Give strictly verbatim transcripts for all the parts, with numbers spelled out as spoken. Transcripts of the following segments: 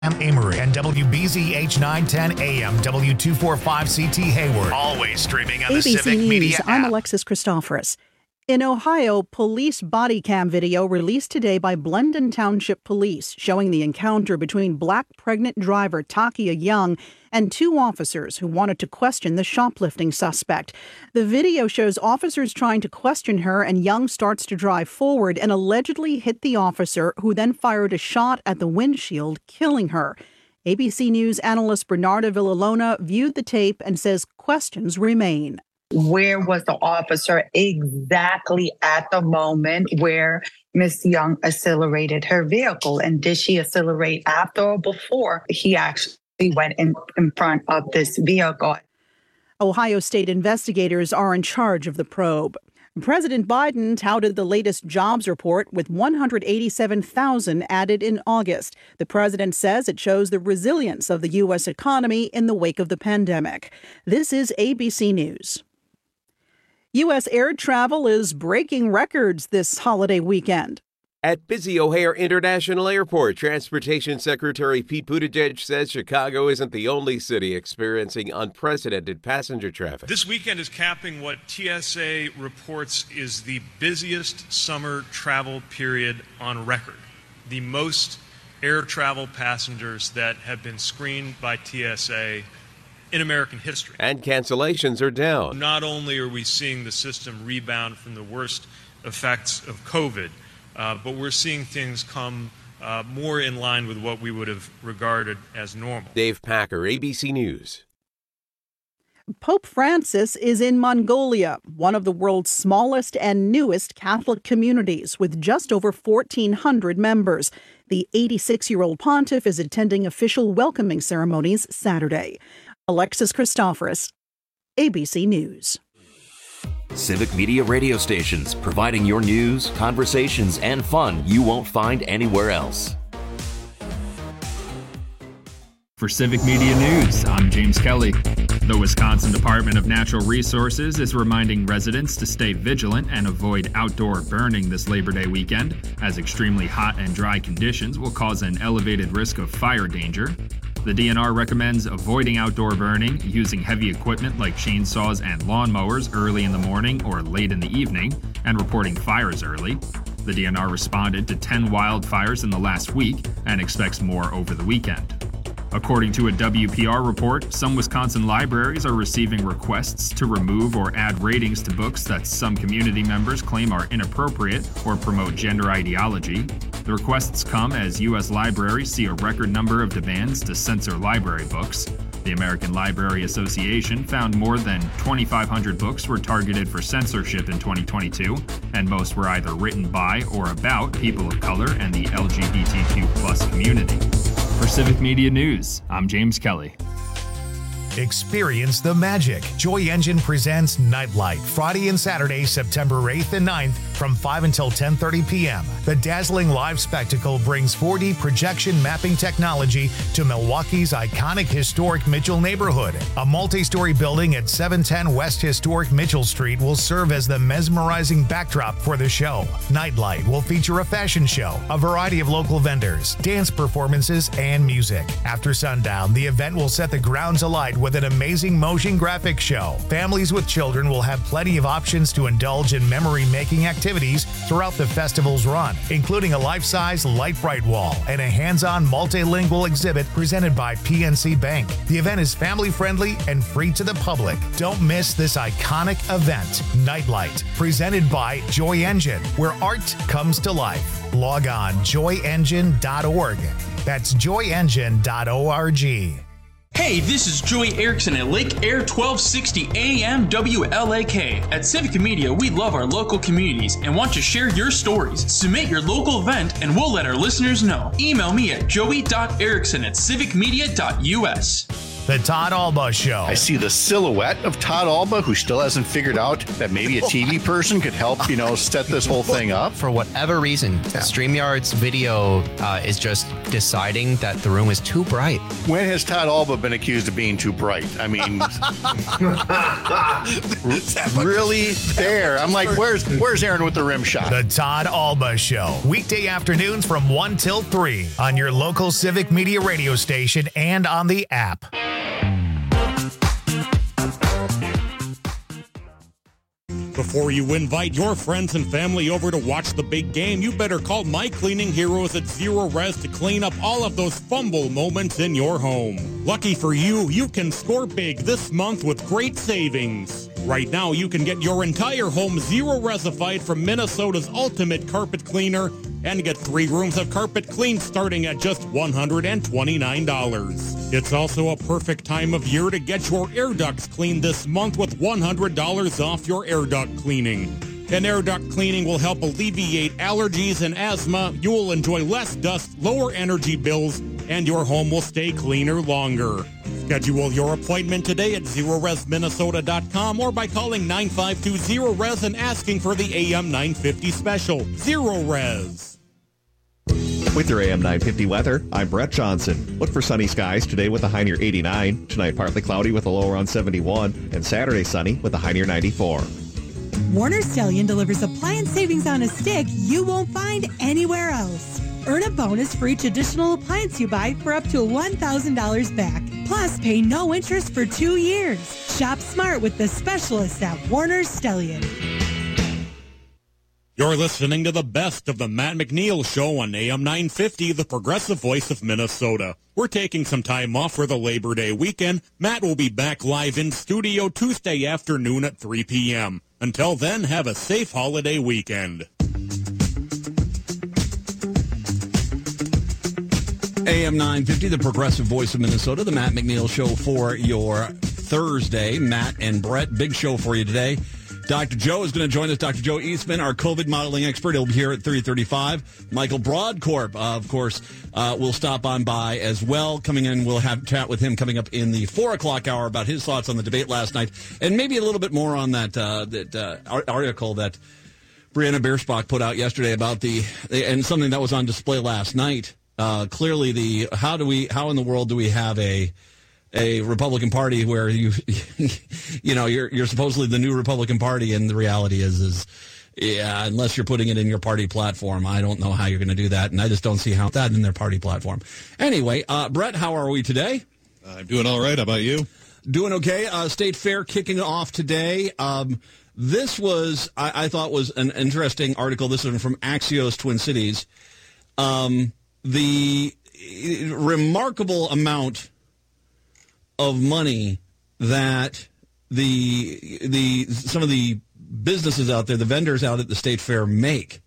Amory and W B Z H nine ten A M, W two forty-five C T Hayward. Always streaming on A B C the Civic News, Media app. I'm Alexis Christoforous. In Ohio, police body cam video released today by Blendon Township Police showing the encounter between black pregnant driver Takia Young and two officers who wanted to question the shoplifting suspect. The video shows officers trying to question her, and Young starts to drive forward and allegedly hit the officer, who then fired a shot at the windshield, killing her. A B C News analyst Bernarda Villalona viewed the tape and says questions remain. Where was the officer exactly at the moment where Miss Young accelerated her vehicle? And did she accelerate after or before he actually went in, in front of this vehicle? Ohio state investigators are in charge of the probe. President Biden touted the latest jobs report with one hundred eighty-seven thousand added in August. The president says it shows the resilience of the U S economy in the wake of the pandemic. This is A B C News. U S air travel is breaking records this holiday weekend. At busy O'Hare International Airport, Transportation Secretary Pete Buttigieg says Chicago isn't the only city experiencing unprecedented passenger traffic. This weekend is capping what T S A reports is the busiest summer travel period on record. The most air travel passengers that have been screened by T S A in American history. And cancellations are down. Not only are we seeing the system rebound from the worst effects of COVID, uh, but we're seeing things come uh, more in line with what we would have regarded as normal. Dave Packer, A B C News. Pope Francis is in Mongolia, one of the world's smallest and newest Catholic communities, with just over fourteen hundred members. The eighty-six-year-old pontiff is attending official welcoming ceremonies Saturday. Alexis Christoforous, A B C News. Civic Media radio stations, providing your news, conversations, and fun you won't find anywhere else. For Civic Media News, I'm James Kelly. The Wisconsin Department of Natural Resources is reminding residents to stay vigilant and avoid outdoor burning this Labor Day weekend, as extremely hot and dry conditions will cause an elevated risk of fire danger. The D N R recommends avoiding outdoor burning, using heavy equipment like chainsaws and lawnmowers early in the morning or late in the evening, and reporting fires early. The D N R responded to ten wildfires in the last week and expects more over the weekend. According to a W P R report, some Wisconsin libraries are receiving requests to remove or add ratings to books that some community members claim are inappropriate or promote gender ideology. The requests come as U S libraries see a record number of demands to censor library books. The American Library Association found more than twenty-five hundred books were targeted for censorship in twenty twenty-two, and most were either written by or about people of color and the L G B T Q plus community. For Civic Media News, I'm James Kelly. Experience the magic. Joy Engine presents Nightlight, Friday and Saturday, September eighth and ninth from five until ten thirty p.m. The dazzling live spectacle brings four D projection mapping technology to Milwaukee's iconic historic Mitchell neighborhood. A multi-story building at seven ten West Historic Mitchell Street will serve as the mesmerizing backdrop for the show. Nightlight will feature a fashion show, a variety of local vendors, dance performances, and music. After sundown, the event will set the grounds alight with an amazing motion graphic show. Families with children will have plenty of options to indulge in memory-making activities throughout the festival's run, including a life-size light bright wall and a hands-on multilingual exhibit presented by P N C Bank. The event is family-friendly and free to the public. Don't miss this iconic event, Nightlight, presented by Joy Engine, where art comes to life. Log on joy engine dot org. That's joy engine dot org. Hey, this is Joey Erickson at Lake Air twelve sixty A M W L A K. At Civic Media, we love our local communities and want to share your stories. Submit your local event and we'll let our listeners know. Email me at joey dot erickson at civic media dot u s. The Todd Alba Show. I see the silhouette of Todd Alba, who still hasn't figured out that maybe a T V person could help, you know, set this whole thing up. For whatever reason, yeah. StreamYard's video uh, is just deciding that the room is too bright. When has Todd Alba been accused of being too bright? I mean, really there. I'm like, where's where's Aaron with the rim shot? The Todd Alba Show. Weekday afternoons from one till three on your local Civic Media radio station and on the app. Before you invite your friends and family over to watch the big game, you better call My Cleaning Heroes at Zero Res to clean up all of those fumble moments in your home. Lucky for you, you can score big this month with great savings. Right now, you can get your entire home zero-resified from Minnesota's ultimate carpet cleaner and get three rooms of carpet cleaned starting at just one hundred twenty-nine dollars. It's also a perfect time of year to get your air ducts cleaned this month with one hundred dollars off your air duct cleaning. And air duct cleaning will help alleviate allergies and asthma. You will enjoy less dust, lower energy bills, and your home will stay cleaner longer. Schedule your appointment today at zero res minnesota dot com or by calling nine five two zero res and asking for the A M nine fifty special. Zero Res. With your A M nine fifty weather, I'm Brett Johnson. Look for sunny skies today with a high near eighty-nine. Tonight, partly cloudy with a low around seventy-one. And Saturday, sunny with a high near ninety-four. Warner Stellian delivers appliance savings on a stick you won't find anywhere else. Earn a bonus for each additional appliance you buy for up to one thousand dollars back. Plus, pay no interest for two years. Shop smart with the specialists at Warner Stellian. You're listening to the best of the Matt McNeil Show on A M nine fifty, the progressive voice of Minnesota. We're taking some time off for the Labor Day weekend. Matt will be back live in studio Tuesday afternoon at three p.m. Until then, have a safe holiday weekend. A M nine fifty, the progressive voice of Minnesota, the Matt McNeil Show for your Thursday. Matt and Brett, big show for you today. Doctor Joe is going to join us. Doctor Joe Eastman, our COVID modeling expert. He'll be here at three thirty-five. Michael Broadcorp, uh, of course, uh, will stop on by as well. Coming in, we'll have a chat with him coming up in the four o'clock hour about his thoughts on the debate last night, and maybe a little bit more on that uh, that uh, article that Brianna Biersbach put out yesterday about the, and something that was on display last night. Uh, clearly, the how do we how in the world do we have a a Republican Party where you you know you're you're supposedly the new Republican Party, and the reality is is yeah, unless you're putting it in your party platform, I don't know how you're going to do that, and I just don't see how that in their party platform. Anyway, uh, Brett, how are we today? I'm doing all right. How about you? Doing okay. Uh, State Fair kicking off today. Um, this was I, I thought was an interesting article. This is from Axios Twin Cities. Um, the remarkable amount of money that the the some of the businesses out there, the vendors out at the State Fair make,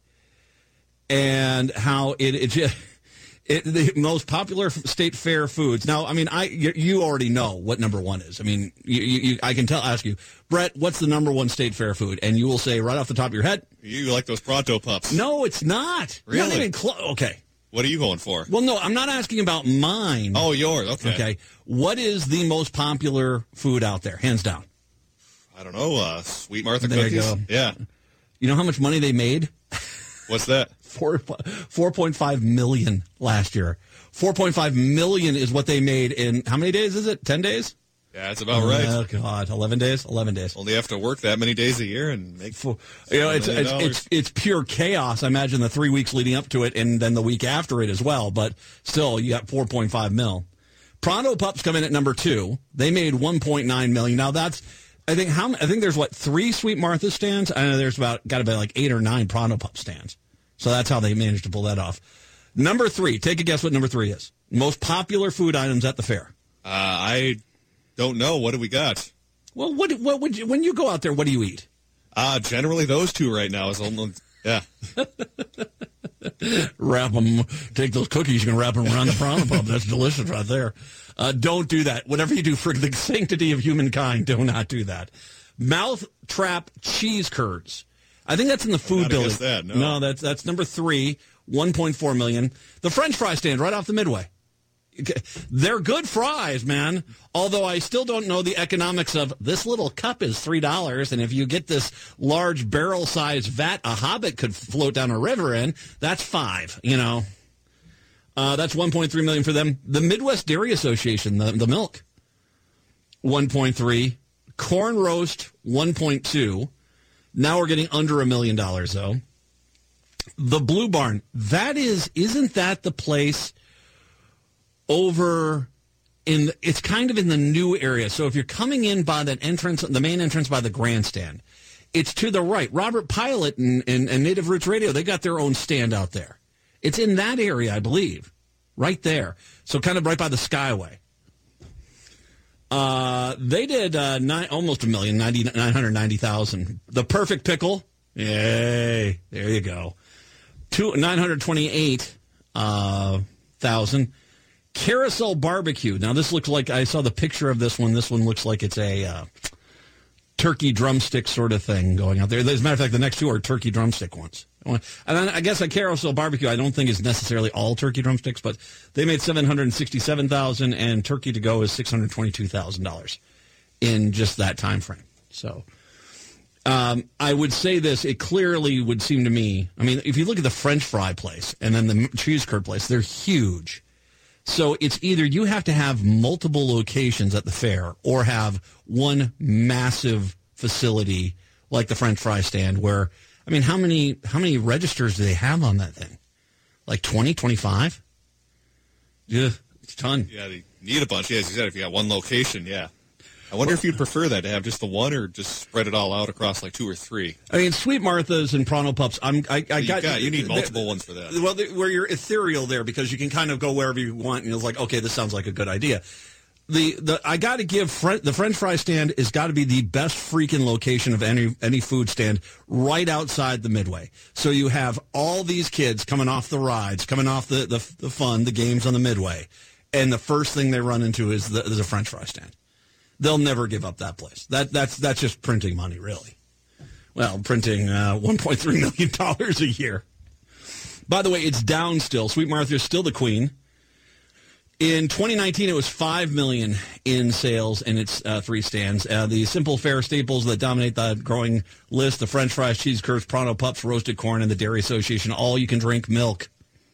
and how it it, just, it the most popular State Fair foods. Now, I mean, I you, you already know what number one is. I mean, you, you, I can tell. Ask you, Brett, what's the number one State Fair food? And you will say right off the top of your head, you like those Pronto Pups. No, it's not. Really? Not even close. Okay. What are you going for? Well, no, I'm not asking about mine. Oh, yours. Okay. Okay. What is the most popular food out there, hands down? I don't know. Uh, Sweet Martha there cookies. You go. Yeah. You know how much money they made? What's that? Four four point five million last year. Four point five million is what they made in how many days is it? Ten days? Yeah, that's about right. Oh God, eleven days. Eleven days. Only have to work that many days a year and make. You know, it's it's, it's it's pure chaos. I imagine the three weeks leading up to it, and then the week after it as well. But still, you got four point five mil. Pronto Pups come in at number two. They made one point nine million. Now that's, I think how I think there's what three Sweet Martha stands. I know there's about got to be like eight or nine Pronto Pup stands. So that's how they managed to pull that off. Number three. Take a guess what number three is. Most popular food items at the fair. Uh, I. Don't know. What do we got? Well, what what would you, when you go out there, what do you eat? Uh, generally those two right now is only, yeah. Wrap them, take those cookies, you can wrap them around the Pronto Pup. That's delicious right there. Uh, don't do that. Whatever you do for the sanctity of humankind, do not do that. Mouth trap cheese curds. I think that's in the food building. That, no. no, that's that's number three, one point four million. The French fry stand right off the Midway. They're good fries, man. Although I still don't know the economics of this little cup is three dollars, and if you get this large barrel-sized vat a hobbit could float down a river in, that's five, you know. Uh, that's one point three million dollars for them. The Midwest Dairy Association, the, the milk, one point three. Corn roast, one point two. Now we're getting under a million dollars, though. The Blue Barn, that is, isn't that the place over in, it's kind of in the new area. So if you're coming in by that entrance, the main entrance by the grandstand, it's to the right. Robert Pilot and, and, and Native Roots Radio, they got their own stand out there. It's in that area, I believe, right there. So kind of right by the Skyway. Uh, they did uh, nine, almost a million, nine hundred ninety thousand. The Perfect Pickle, yay, there you go. Two, nine hundred twenty-eight thousand. Uh, Carousel Barbecue. Now, this looks like, I saw the picture of this one. This one looks like it's a uh, turkey drumstick sort of thing going out there. As a matter of fact, the next two are turkey drumstick ones. And I guess a Carousel Barbecue, I don't think is necessarily all turkey drumsticks, but they made seven hundred sixty-seven thousand dollars, and turkey to go is six hundred twenty-two thousand dollars in just that time frame. So um, I would say this, it clearly would seem to me, I mean, if you look at the French fry place and then the cheese curd place, they're huge. So it's either you have to have multiple locations at the fair or have one massive facility like the French fry stand where, I mean, how many how many registers do they have on that thing? Like twenty, twenty-five? Yeah, it's a ton. Yeah, they need a bunch. Yeah, as you said, if you got one location, yeah. I wonder if you'd prefer that, to have just the one or just spread it all out across like two or three. I mean, Sweet Martha's and Pronto Pups, I'm, I, I you got, got... You need multiple the, ones for that. Well, the, where you're ethereal there because you can kind of go wherever you want, and it's like, okay, this sounds like a good idea. The the I got to give Fre- the French fry stand has got to be the best freaking location of any any food stand right outside the Midway. So you have all these kids coming off the rides, coming off the, the, the fun, the games on the Midway, and the first thing they run into is the, is a French fry stand. They'll never give up that place. That that's that's just printing money, really. Well, printing uh, one point three million dollars a year. By the way, it's down still. Sweet Martha is still the queen. In twenty nineteen, it was five million dollars in sales in its uh, three stands. Uh, the simple fare staples that dominate the growing list, the French fries, cheese curds, Pronto Pups, roasted corn, and the Dairy Association, all you can drink milk.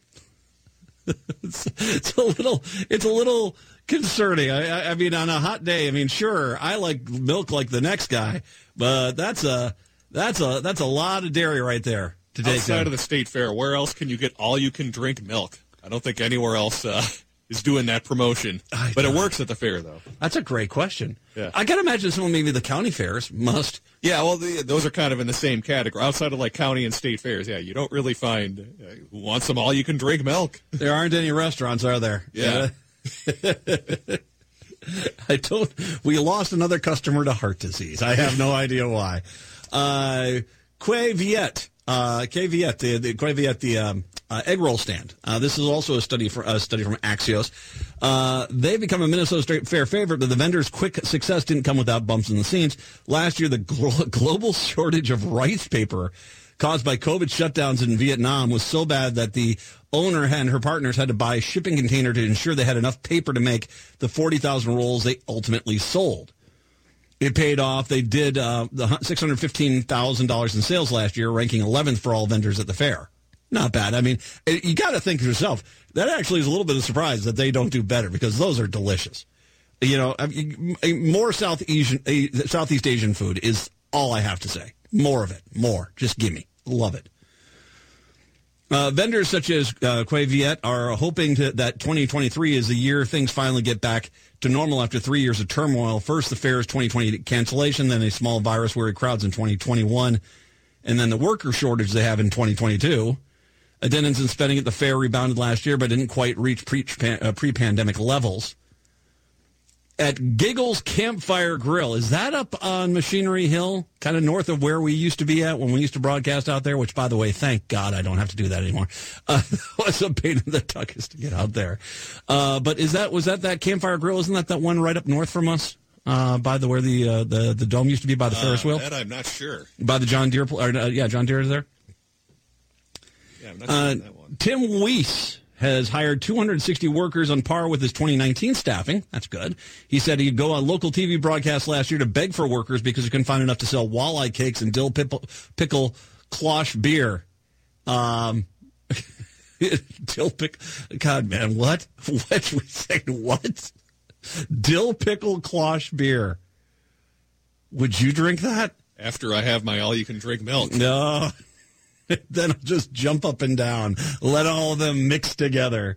it's, it's a little, it's a little concerning. I, I, I mean, on a hot day, I mean, sure, I like milk like the next guy, but that's a, that's a, that's a lot of dairy right there to take. Outside of the state fair, where else can you get all you can drink milk? I don't think anywhere else uh, is doing that promotion, I but know. It works at the fair, though. That's a great question. Yeah. I got to imagine someone, maybe the county fairs must. Yeah, well, the, those are kind of in the same category. Outside of, like, county and state fairs, yeah, you don't really find uh, who wants some all-you-can-drink milk. There aren't any restaurants, are there? Yeah. I don't. We lost another customer to heart disease. I have no idea why. Uh, Que Viet. Uh, Que Viet, the, the, Que Viet, the um, uh, egg roll stand. Uh, this is also a study, for, a study from Axios. Uh, they've become a Minnesota State Fair favorite, but the vendor's quick success didn't come without bumps in the scenes. Last year, the glo- global shortage of rice paper caused by COVID shutdowns in Vietnam was so bad that the owner and her partners had to buy a shipping container to ensure they had enough paper to make the forty thousand rolls they ultimately sold. It paid off. They did uh, the six hundred fifteen thousand dollars in sales last year, ranking eleventh for all vendors at the fair. Not bad. I mean, you got to think to yourself, that actually is a little bit of a surprise that they don't do better because those are delicious. You know, more South Asian, Southeast Asian food is all I have to say. More of it. More. Just give me. Love it. Uh, vendors such as uh, Que Viet are hoping to, that twenty twenty-three is the year things finally get back to normal after three years of turmoil. First, the fair's twenty twenty cancellation, then a small virus-worried crowds in twenty twenty-one, and then the worker shortage they have in twenty twenty-two. Attendance and spending at the fair rebounded last year, but didn't quite reach pre- uh, pre-pandemic levels. At Giggles Campfire Grill, is that up on Machinery Hill, kind of north of where we used to be at when we used to broadcast out there, which, by the way, thank God I don't have to do that anymore. Uh, it was a pain in the tuchus to get out there. Uh, but is that was that that Campfire Grill? Isn't that that one right up north from us, uh, by the where the, uh, the the dome used to be by the uh, Ferris wheel? That I'm not sure. By the John Deere, or, uh, yeah, John Deere is there. Yeah, I'm not sure uh, that one. Tim Weiss has hired two hundred sixty workers on par with his twenty nineteen staffing. That's good. He said he'd go on local T V broadcasts last year to beg for workers because he couldn't find enough to sell walleye cakes and dill pickle, pickle cloche beer. Um, dill pickle. God, man, what? What? We say what? Dill pickle cloche beer. Would you drink that? After I have my all-you-can-drink milk. No. Then I'll just jump up and down. Let all of them mix together.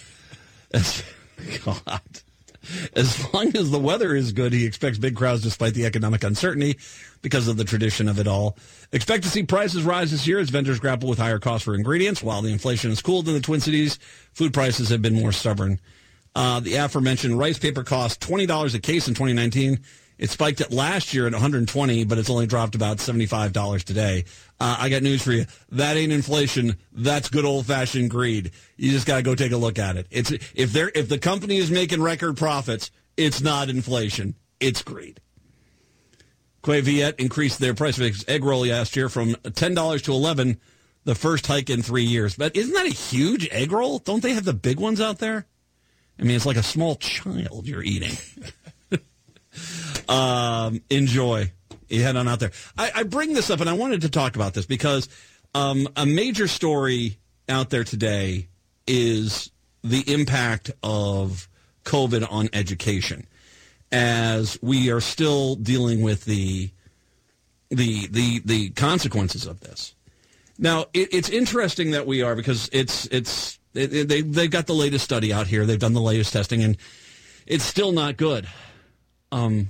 God. As long as the weather is good, he expects big crowds despite the economic uncertainty because of the tradition of it all. Expect to see prices rise this year as vendors grapple with higher costs for ingredients. While the inflation has cooled in the Twin Cities, food prices have been more stubborn. Uh, the aforementioned rice paper cost twenty dollars a case in twenty nineteen. It spiked it last year at one hundred twenty dollars, but it's only dropped about seventy-five dollars today. Uh, I got news for you. That ain't inflation. That's good old-fashioned greed. You just got to go take a look at it. It's if they're if the company is making record profits, it's not inflation. It's greed. Quay-Viet increased their price of egg roll last year from ten dollars to eleven dollars, the first hike in three years. But isn't that a huge egg roll? Don't they have the big ones out there? I mean, it's like a small child you're eating. um, enjoy. You head on out there. I, I bring this up, and I wanted to talk about this because um, a major story out there today is the impact of COVID on education, as we are still dealing with the the the the consequences of this. Now, it, it's interesting that we are because it's it's it, it, they they've got the latest study out here. They've done the latest testing, and it's still not good. Um,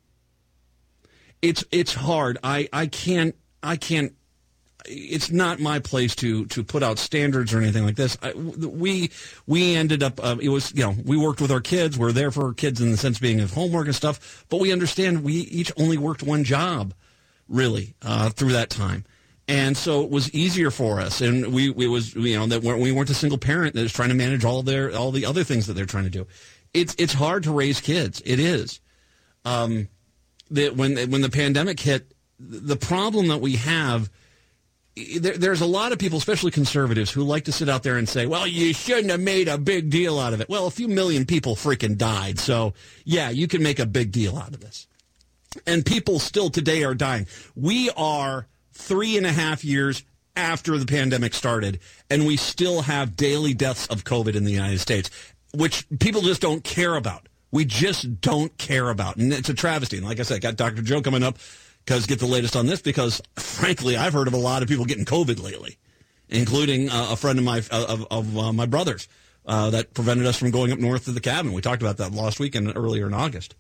it's it's hard. I, I can't I can't. It's not my place to to put out standards or anything like this. I, we we ended up. Uh, it was you know we worked with our kids. We're there for our kids in the sense of being of homework and stuff. But we understand we each only worked one job, really, uh, through that time. And so it was easier for us, and we it was you know that we weren't a single parent that was trying to manage all their all the other things that they're trying to do. It's it's hard to raise kids. It is. Um, that when when the pandemic hit, the problem that we have, there, there's a lot of people, especially conservatives, who like to sit out there and say, "Well, you shouldn't have made a big deal out of it." Well, a few million people freaking died, so yeah, you can make a big deal out of this. And people still today are dying. We are three and a half years after the pandemic started, and we still have daily deaths of COVID in the United States, which people just don't care about. We just don't care about. And it's a travesty. And like I said, I got Doctor Joe coming up because get the latest on this because, frankly, I've heard of a lot of people getting COVID lately, including uh, a friend of my of, of uh, my brother's uh, that prevented us from going up north to the cabin. We talked about that last week and earlier in August.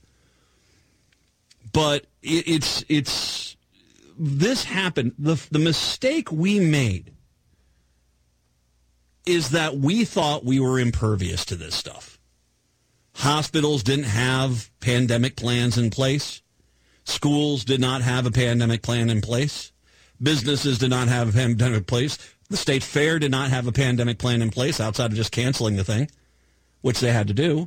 But it, it's it's this happened. The the mistake we made is that we thought we were impervious to this stuff. Hospitals didn't have pandemic plans in place. Schools did not have a pandemic plan in place. Businesses did not have a pandemic place. The state fair did not have a pandemic plan in place outside of just canceling the thing, which they had to do.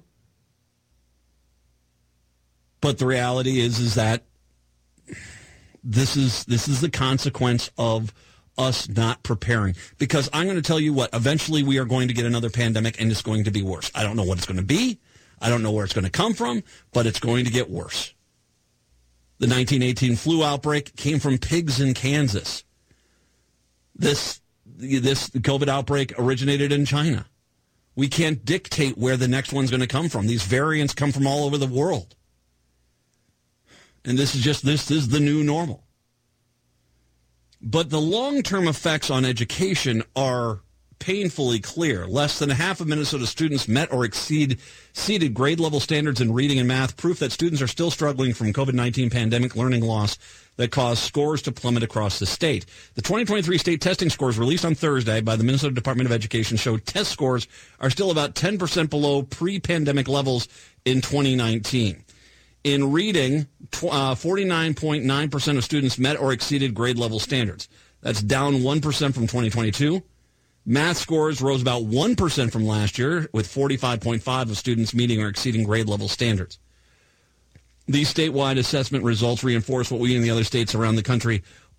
But the reality is, is that this is this is the consequence of us not preparing. Because I'm going to tell you what, eventually we are going to get another pandemic and it's going to be worse. I don't know what it's going to be. I don't know where it's going to come from, but it's going to get worse. The nineteen eighteen flu outbreak came from pigs in Kansas. This this COVID outbreak originated in China. We can't dictate where the next one's going to come from. These variants come from all over the world. And this is just, this is the new normal. But the long-term effects on education are painfully clear. Less than half of Minnesota students met or exceed, exceeded grade-level standards in reading and math, proof that students are still struggling from COVID nineteen pandemic learning loss that caused scores to plummet across the state. The twenty twenty-three state testing scores released on Thursday by the Minnesota Department of Education showed test scores are still about ten percent below pre-pandemic levels in twenty nineteen. In reading, uh, forty-nine point nine percent of students met or exceeded grade-level standards. That's down one percent from twenty twenty-two. Math scores rose about one percent from last year, with forty-five point five percent of students meeting or exceeding grade-level standards. These statewide assessment results reinforce what we in the other states around the country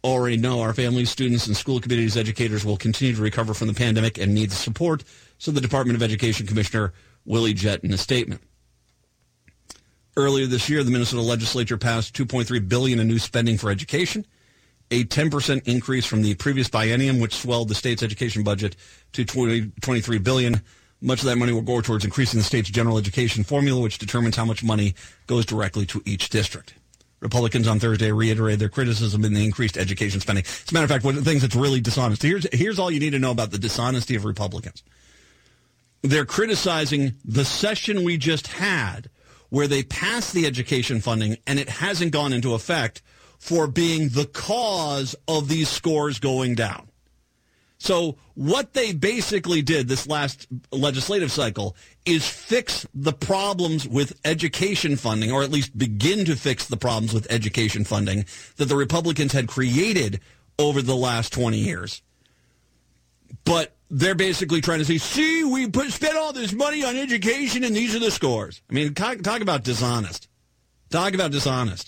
already know, our families, students, and school communities, educators will continue to recover from the pandemic and need the support, so the Department of Education Commissioner Willie Jett in a statement. Earlier this year, the Minnesota legislature passed two point three billion dollars in new spending for education, a ten percent increase from the previous biennium, which swelled the state's education budget to twenty-three billion dollars. Much of that money will go towards increasing the state's general education formula, which determines how much money goes directly to each district. Republicans on Thursday reiterated their criticism in the increased education spending. As a matter of fact, one of the things that's really dishonest, here's, here's all you need to know about the dishonesty of Republicans. They're criticizing the session we just had, where they passed the education funding and it hasn't gone into effect, for being the cause of these scores going down. So what they basically did this last legislative cycle is fix the problems with education funding, or at least begin to fix the problems with education funding that the Republicans had created over the last twenty years. But they're basically trying to say, see, we put, spent all this money on education and these are the scores. I mean, talk, talk about dishonest. Talk about dishonest.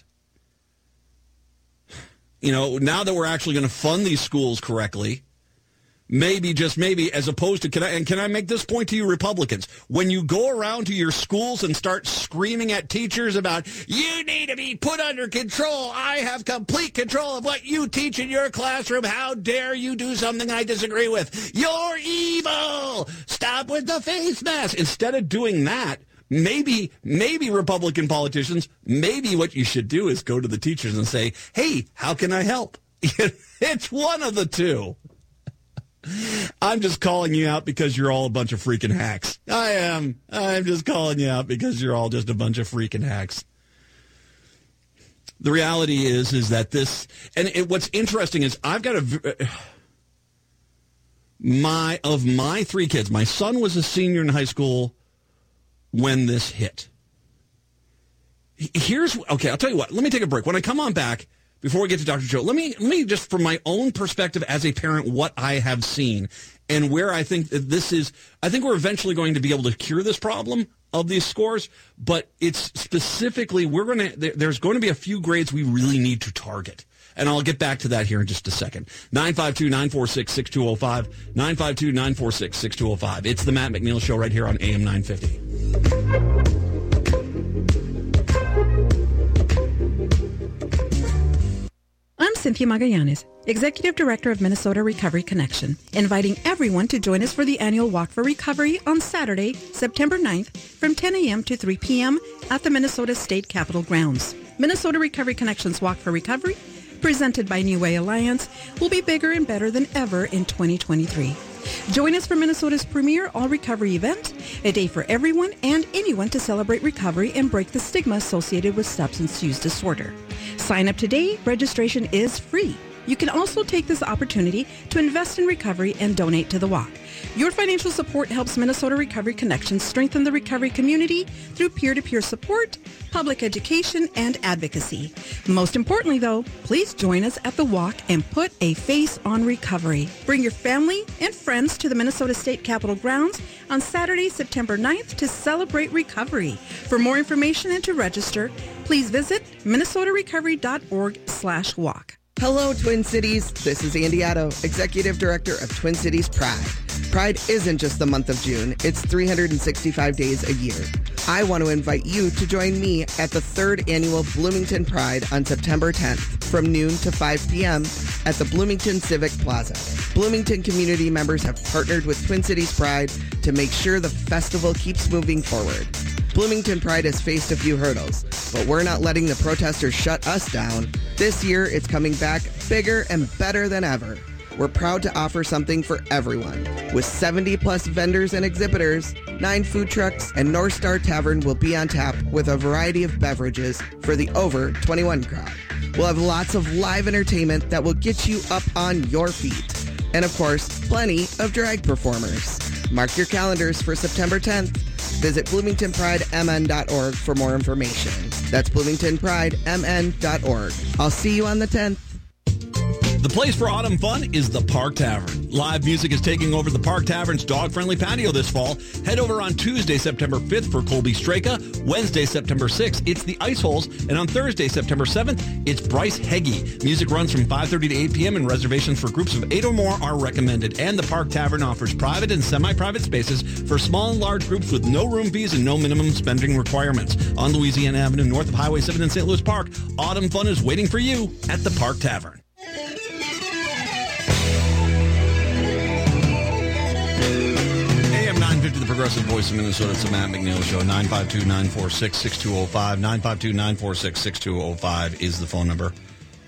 You know, now that we're actually going to fund these schools correctly, maybe, just maybe, as opposed to, can I, and can I make this point to you Republicans? When you go around to your schools and start screaming at teachers about, you need to be put under control, I have complete control of what you teach in your classroom, how dare you do something I disagree with, you're evil, stop with the face mask. Instead of doing that, maybe, maybe Republican politicians, maybe what you should do is go to the teachers and say, hey, how can I help? It's one of the two. I'm just calling you out because you're all a bunch of freaking hacks. I am. I'm just calling you out because you're all just a bunch of freaking hacks. The reality is, is that this, and it, what's interesting is I've got a, my, of my three kids, my son was a senior in high school when this hit. Here's, okay, I'll tell you what, let me take a break. When I come on back, before we get to Doctor Joe, let me let me just, from my own perspective as a parent, what I have seen and where I think that this is. I think we're eventually going to be able to cure this problem of these scores, but it's specifically, we're going to, there's going to be a few grades we really need to target. And I'll get back to that here in just a second. nine five two, nine four six, six two zero five, nine five two, nine four six, six two zero five. It's the Matt McNeil Show right here on A M nine fifty. I'm Cynthia Magallanes, Executive Director of Minnesota Recovery Connection, inviting everyone to join us for the annual Walk for Recovery on Saturday, September ninth, from ten a.m. to three p.m. at the Minnesota State Capitol grounds. Minnesota Recovery Connection's Walk for Recovery, presented by New Way Alliance, will be bigger and better than ever in twenty twenty-three. Join us for Minnesota's premier all-recovery event, a day for everyone and anyone to celebrate recovery and break the stigma associated with substance use disorder. Sign up today. Registration is free. You can also take this opportunity to invest in recovery and donate to the walk. Your financial support helps Minnesota Recovery Connection strengthen the recovery community through peer-to-peer support, public education, and advocacy. Most importantly, though, please join us at the walk and put a face on recovery. Bring your family and friends to the Minnesota State Capitol grounds on Saturday, September ninth to celebrate recovery. For more information and to register, please visit minnesotarecovery.org slash walk. Hello, Twin Cities. This is Andy Otto, Executive Director of Twin Cities Pride. Pride isn't just the month of June. It's three hundred sixty-five days a year. I want to invite you to join me at the third annual Bloomington Pride on September tenth from noon to five p.m. at the Bloomington Civic Plaza. Bloomington community members have partnered with Twin Cities Pride to make sure the festival keeps moving forward. Bloomington Pride has faced a few hurdles, but we're not letting the protesters shut us down. This year, it's coming back bigger and better than ever. We're proud to offer something for everyone. With seventy plus vendors and exhibitors, nine food trucks, and North Star Tavern will be on tap with a variety of beverages for the over twenty-one crowd. We'll have lots of live entertainment that will get you up on your feet. And of course, plenty of drag performers. Mark your calendars for September tenth. Visit bloomington pride m n dot org for more information. That's bloomington pride m n dot org. I'll see you on the tenth. The place for autumn fun is the Park Tavern. Live music is taking over the Park Tavern's dog-friendly patio this fall. Head over on Tuesday, September fifth for Colby Straka. Wednesday, September sixth, it's the Ice Holes. And on Thursday, September seventh, it's Bryce Heggie. Music runs from five thirty to eight p.m. and reservations for groups of eight or more are recommended. And the Park Tavern offers private and semi-private spaces for small and large groups with no room fees and no minimum spending requirements. On Louisiana Avenue, north of Highway seven in Saint Louis Park, autumn fun is waiting for you at the Park Tavern. A M nine fifty, the Progressive Voice of Minnesota. It's the Matt McNeil Show. nine five two, nine four six, six two zero five. nine five two, nine four six, six two zero five is the phone number.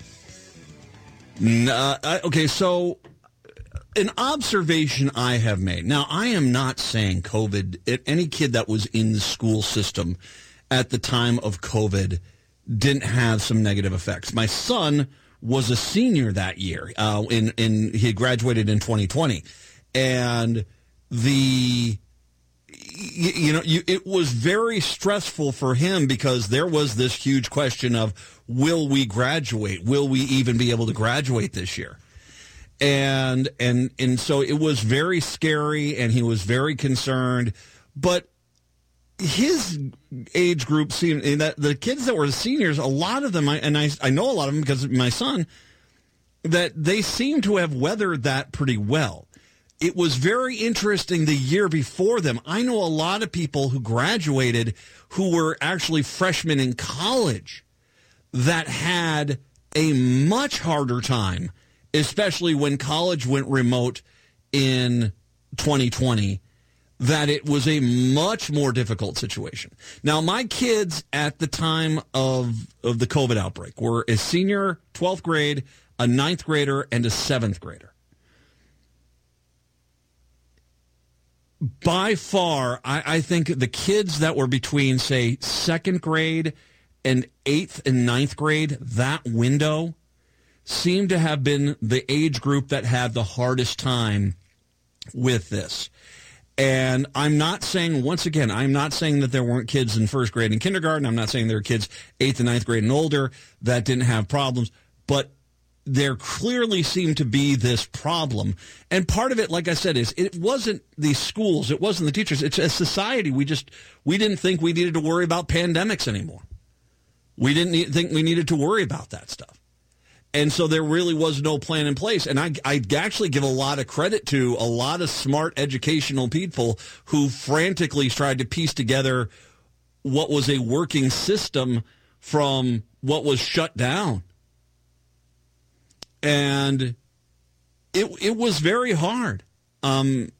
Uh, okay, so an observation I have made. Now, I am not saying COVID, any kid that was in the school system at the time of COVID didn't have some negative effects. My son was a senior that year. Uh, in, in he had graduated in twenty twenty. And the, you, you know, you, it was very stressful for him because there was this huge question of, will we graduate? Will we even be able to graduate this year? And, and, and so it was very scary and he was very concerned, but his age group seemed that the kids that were seniors, a lot of them, and I, I know a lot of them because of my son, that they seem to have weathered that pretty well. It was very interesting the year before them. I know a lot of people who graduated who were actually freshmen in college that had a much harder time, especially when college went remote in twenty twenty, that it was a much more difficult situation. Now, my kids at the time of, of the COVID outbreak were a senior, twelfth grade, a ninth grader, and a seventh grader. By far, I, I think the kids that were between, say, second grade and eighth and ninth grade, that window seemed to have been the age group that had the hardest time with this. And I'm not saying, once again, I'm not saying that there weren't kids in first grade and kindergarten. I'm not saying there were kids eighth and ninth grade and older that didn't have problems. But there clearly seemed to be this problem. And part of it, like I said, is it wasn't the schools. It wasn't the teachers. It's a society. We just, we didn't think we needed to worry about pandemics anymore. We didn't need, think we needed to worry about that stuff. And so there really was no plan in place. And I, I actually give a lot of credit to a lot of smart educational people who frantically tried to piece together what was a working system from what was shut down. And it it was very hard. Um,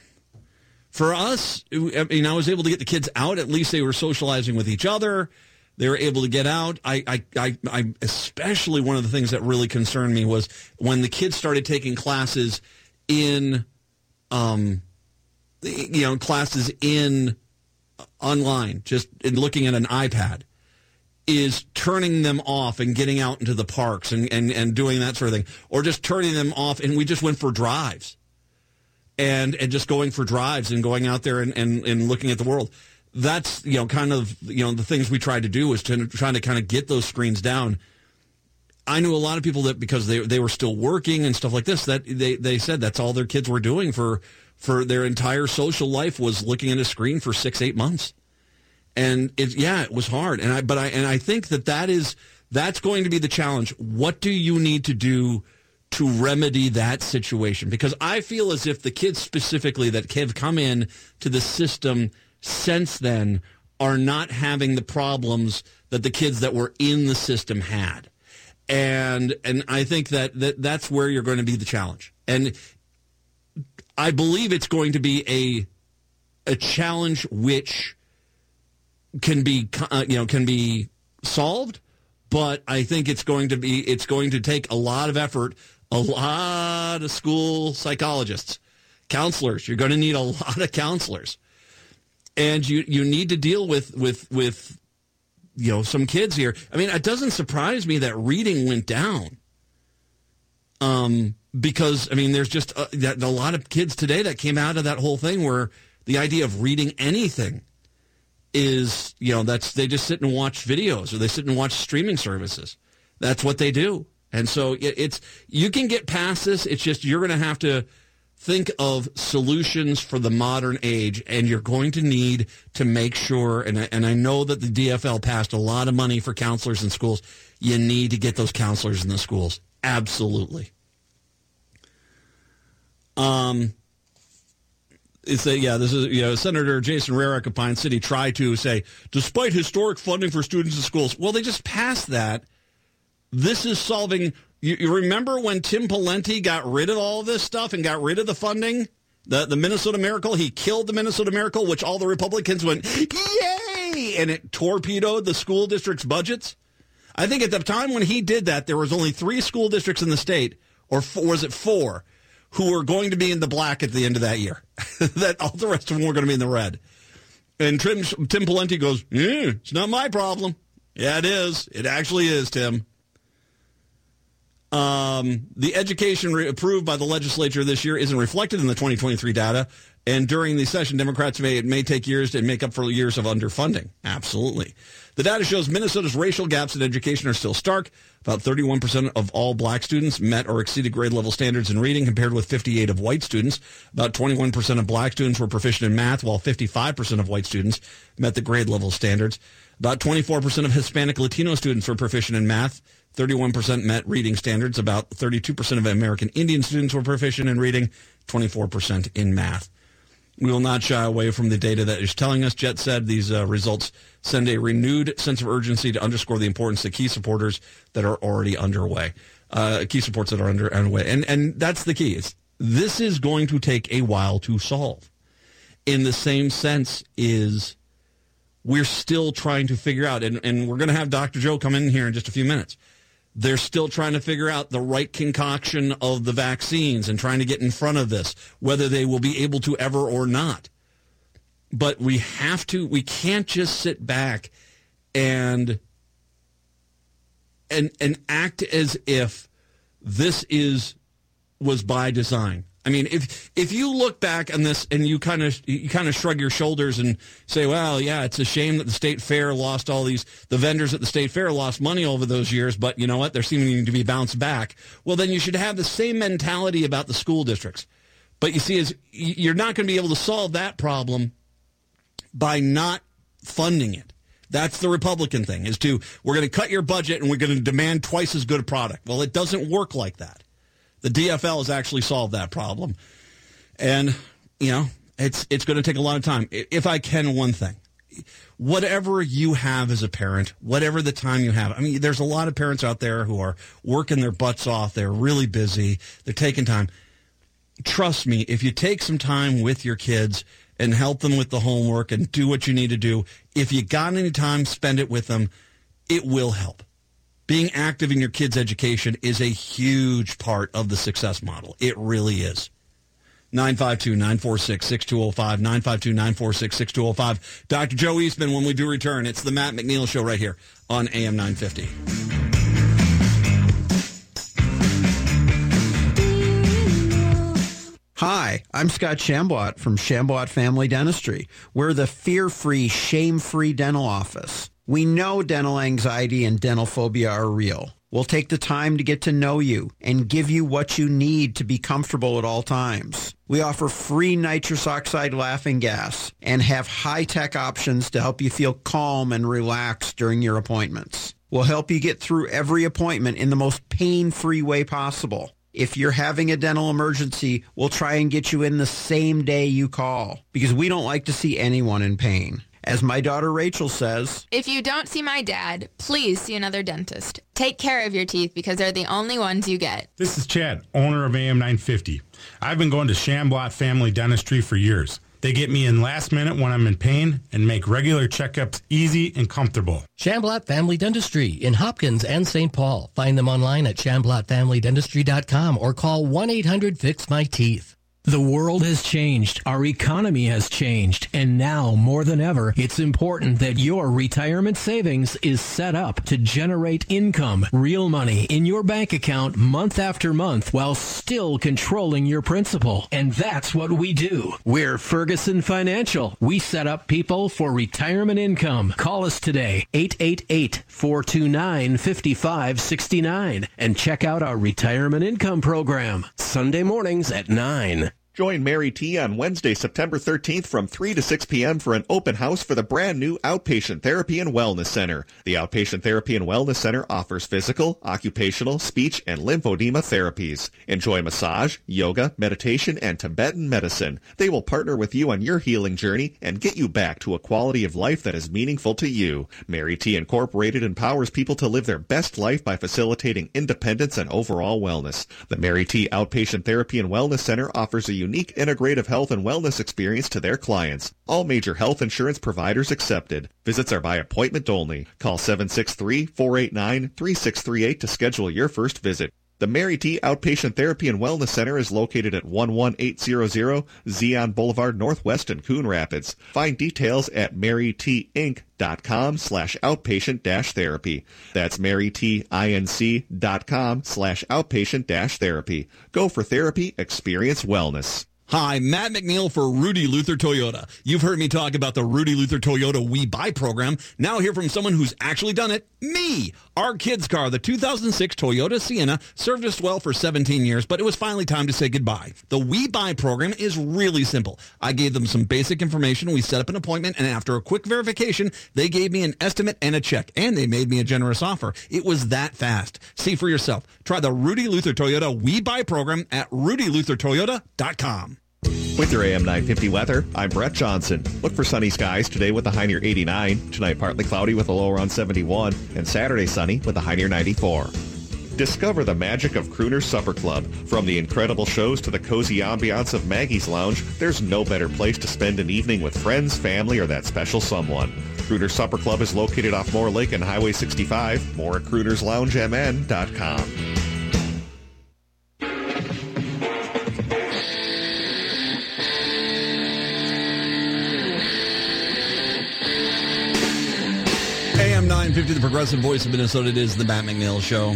for us, I mean, I was able to get the kids out. At least they were socializing with each other. They were able to get out. I, I, I, I especially one of the things that really concerned me was when the kids started taking classes in, um, you know, classes in online, just in looking at an iPad, is turning them off and getting out into the parks and, and, and doing that sort of thing, or just turning them off. And we just went for drives and, and just going for drives and going out there and, and, and looking at the world. That's, you know, kind of, you know, the things we tried to do was to try to kind of get those screens down. I knew a lot of people that because they they were still working and stuff like this, that they, they said that's all their kids were doing for, for their entire social life was looking at a screen for six, eight months. And it, yeah, it was hard. And I, but I, and I think that that is, that's going to be the challenge. What do you need to do to remedy that situation? Because I feel as if the kids specifically that have come in to the system since then are not having the problems that the kids that were in the system had. And, and I think that, that that's where you're going to be the challenge. And I believe it's going to be a, a challenge which can be, uh, you know, can be solved, but I think it's going to be, it's going to take a lot of effort, a lot of school psychologists, counselors. You're going to need a lot of counselors, and you, you need to deal with, with, with, you know, some kids here. I mean, it doesn't surprise me that reading went down. Um, because I mean, there's just a, a lot of kids today that came out of that whole thing where the idea of reading anything is, you know, that's, they just sit and watch videos or they sit and watch streaming services. That's what they do. And so it, it's you can get past this. It's just you're going to have to think of solutions for the modern age, and you're going to need to make sure, and I, and I know that the D F L passed a lot of money for counselors in schools. You need to get those counselors in the schools. Absolutely. Um, it's a, yeah, this is, you know, Senator Jason Rarick of Pine City tried to say, despite historic funding for students in schools, well, they just passed that. This is solving. You, you remember when Tim Pawlenty got rid of all of this stuff and got rid of the funding? The the Minnesota Miracle? He killed the Minnesota Miracle, which all the Republicans went, yay! And it torpedoed the school district's budgets. I think at the time when he did that, there was only three school districts in the state, or four, was it four, who were going to be in the black at the end of that year. That all the rest of them were going to be in the red. And Tim, Tim Pawlenty goes, eh, it's not my problem. Yeah, it is. It actually is, Tim. Um, the education re- approved by the legislature this year isn't reflected in the twenty twenty-three data, and during the session, Democrats may it may take years to make up for years of underfunding. Absolutely. The data shows Minnesota's racial gaps in education are still stark. About thirty-one percent of all black students met or exceeded grade level standards in reading, compared with fifty-eight of white students. About twenty-one percent of black students were proficient in math, while fifty-five percent of white students met the grade level standards. About twenty-four percent of Hispanic Latino students were proficient in math. thirty-one percent met reading standards. About thirty-two percent of American Indian students were proficient in reading, twenty-four percent in math. We will not shy away from the data that is telling us. Jet said these uh, results send a renewed sense of urgency to underscore the importance of key supporters that are already underway, uh, key supports that are under, underway. And, and that's the key. Is this is going to take a while to solve. In the same sense is we're still trying to figure out, and, and we're going to have Doctor Joe come in here in just a few minutes. They're still trying to figure out the right concoction of the vaccines and trying to get in front of this, whether they will be able to ever or not. But we have to, we can't just sit back and and and act as if this is was by design. I mean, if if you look back on this and you kind of you kind of shrug your shoulders and say, well, yeah, it's a shame that the state fair lost all these, the vendors at the state fair lost money over those years, but you know what? They're seeming to be bounced back. Well, then you should have the same mentality about the school districts. But you see, is you're not going to be able to solve that problem by not funding it. That's the Republican thing, is to, we're going to cut your budget and we're going to demand twice as good a product. Well, it doesn't work like that. The D F L has actually solved that problem. And, you know, it's it's going to take a lot of time. If I can, one thing. Whatever you have as a parent, whatever the time you have. I mean, there's a lot of parents out there who are working their butts off. They're really busy. They're taking time. Trust me, if you take some time with your kids and help them with the homework and do what you need to do, if you got any time, spend it with them, it will help. Being active in your kids' education is a huge part of the success model. It really is. nine five two, nine four six, six two zero five, nine five two, nine four six, six two zero five. Doctor Joe Eastman, when we do return, it's the Matt McNeil Show right here on A M nine fifty. Hi, I'm Scott Shamblot from Shamblot Family Dentistry. We're the fear-free, shame-free dental office. We know dental anxiety and dental phobia are real. We'll take the time to get to know you and give you what you need to be comfortable at all times. We offer free nitrous oxide laughing gas and have high-tech options to help you feel calm and relaxed during your appointments. We'll help you get through every appointment in the most pain-free way possible. If you're having a dental emergency, we'll try and get you in the same day you call, because we don't like to see anyone in pain. As my daughter Rachel says, if you don't see my dad, please see another dentist. Take care of your teeth because they're the only ones you get. This is Chad, owner of A M nine fifty. I've been going to Shamblot Family Dentistry for years. They get me in last minute when I'm in pain and make regular checkups easy and comfortable. Shamblot Family Dentistry in Hopkins and Saint Paul. Find them online at shamblot family dentistry dot com or call one eight hundred fix my teeth. The world has changed, our economy has changed, and now more than ever, it's important that your retirement savings is set up to generate income, real money in your bank account month after month while still controlling your principal. And that's what we do. We're Ferguson Financial. We set up people for retirement income. Call us today, eight eight eight, four two nine, five five six nine and check out our retirement income program. Sunday mornings at nine. Join Mary T. on Wednesday, September thirteenth from three to six p.m. for an open house for the brand new Outpatient Therapy and Wellness Center. The Outpatient Therapy and Wellness Center offers physical, occupational, speech, and lymphedema therapies. Enjoy massage, yoga, meditation, and Tibetan medicine. They will partner with you on your healing journey and get you back to a quality of life that is meaningful to you. Mary T. Incorporated empowers people to live their best life by facilitating independence and overall wellness. The Mary T. Outpatient Therapy and Wellness Center offers a unique unique integrative health and wellness experience to their clients. All major health insurance providers accepted. Visits are by appointment only. Call seven six three, four eight nine, three six three eight to schedule your first visit. The Mary T. Outpatient Therapy and Wellness Center is located at one one eight hundred Zion Boulevard Northwest in Coon Rapids. Find details at mary t inc dot com slash outpatient dash therapy. That's mary t inc dot com slash outpatient dash therapy. Go for therapy, experience wellness. Hi, Matt McNeil for Rudy Luther Toyota. You've heard me talk about the Rudy Luther Toyota We Buy program. Now hear from someone who's actually done it, me. Our kids' car, the two thousand six Toyota Sienna, served us well for seventeen years, but it was finally time to say goodbye. The We Buy program is really simple. I gave them some basic information, we set up an appointment, and after a quick verification, they gave me an estimate and a check, and they made me a generous offer. It was that fast. See for yourself. Try the Rudy Luther Toyota We Buy program at rudy luther toyota dot com. With your A M nine fifty weather, I'm Brett Johnson. Look for sunny skies today with a high near eighty-nine. Tonight, partly cloudy with a low around seventy-one. And Saturday, sunny with a high near ninety-four. Discover the magic of Crooner's Supper Club. From the incredible shows to the cozy ambiance of Maggie's Lounge, there's no better place to spend an evening with friends, family, or that special someone. Crooner's Supper Club is located off Moore Lake and Highway sixty-five. More at crooners lounge m n dot com. A M nine fifty, the progressive voice of Minnesota. It is the Matt McNeil Show.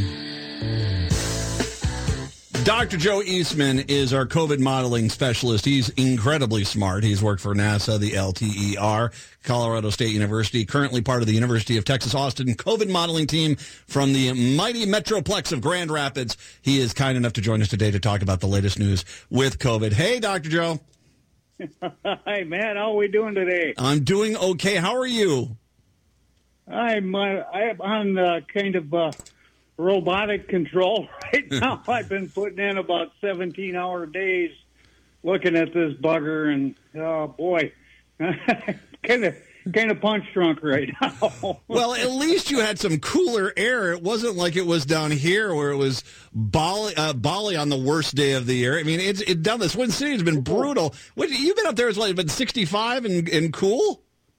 Doctor Joe Eastman is our COVID modeling specialist. He's incredibly smart. He's worked for NASA, the L T E R, Colorado State University, currently part of the University of Texas Austin COVID modeling team from the mighty Metroplex of Grand Rapids. He is kind enough to join us today to talk about the latest news with COVID. Hey, Doctor Joe. Hi, Matt. How are we doing today? I'm doing okay. How are you? I'm uh, I'm on uh, kind of uh, robotic control right now. I've been putting in about seventeen-hour days looking at this bugger, and oh boy, kind of kind of punch drunk right now. Well, at least you had some cooler air. It wasn't like it was down here where it was Bali, uh, Bali on the worst day of the year. I mean, it's it, down the Twin Cities has been brutal. What, you've been up there as well. You've been sixty-five and, and cool?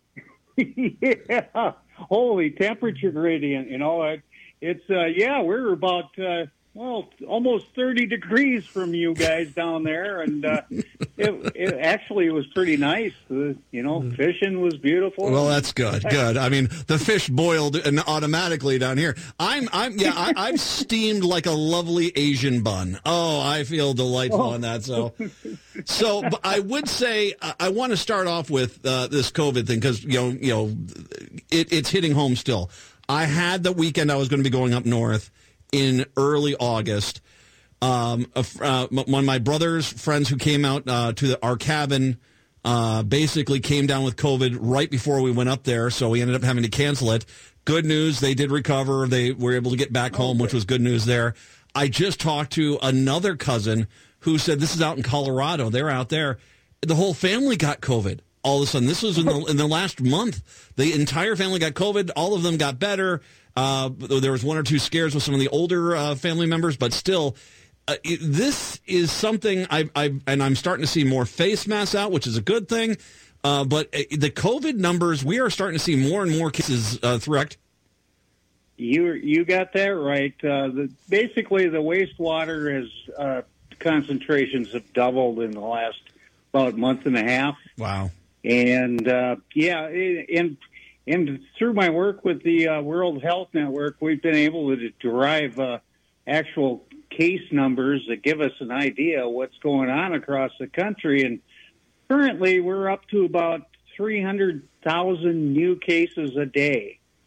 Yeah. Holy temperature gradient, you know. It, it's, uh, yeah, we're about, uh, well, almost thirty degrees from you guys down there. And uh, it, it actually was pretty nice. Uh, you know, fishing was beautiful. Well, that's good. Good. I mean, the fish boiled and automatically down here. I'm, I'm, yeah, I, I'm steamed like a lovely Asian bun. Oh, I feel delightful oh. on that. So, so but I would say uh, I want to start off with uh, this COVID thing because, you know, you know, it, it's hitting home still. I had the weekend I was going to be going up north in early August. Um, uh, one of my brother's friends who came out uh, to the, our cabin uh, basically came down with COVID right before we went up there, so we ended up having to cancel it. Good news, they did recover. They were able to get back home, which was good news there. I just talked to another cousin who said this is out in Colorado. They're out there. The whole family got COVID. All of a sudden, this was in the, in the last month. The entire family got COVID. All of them got better. Uh, there was one or two scares with some of the older uh, family members, but still, uh, it, this is something I, I and I'm starting to see more face masks out, which is a good thing. Uh, but the COVID numbers, we are starting to see more and more cases. Uh, correct? You you got that right. Uh, the, basically, the wastewater has uh, concentrations have doubled in the last about month and a half. Wow. And uh, yeah, and and through my work with the uh, World Health Network, we've been able to derive uh, actual case numbers that give us an idea of what's going on across the country. And currently, we're up to about three hundred thousand new cases a day.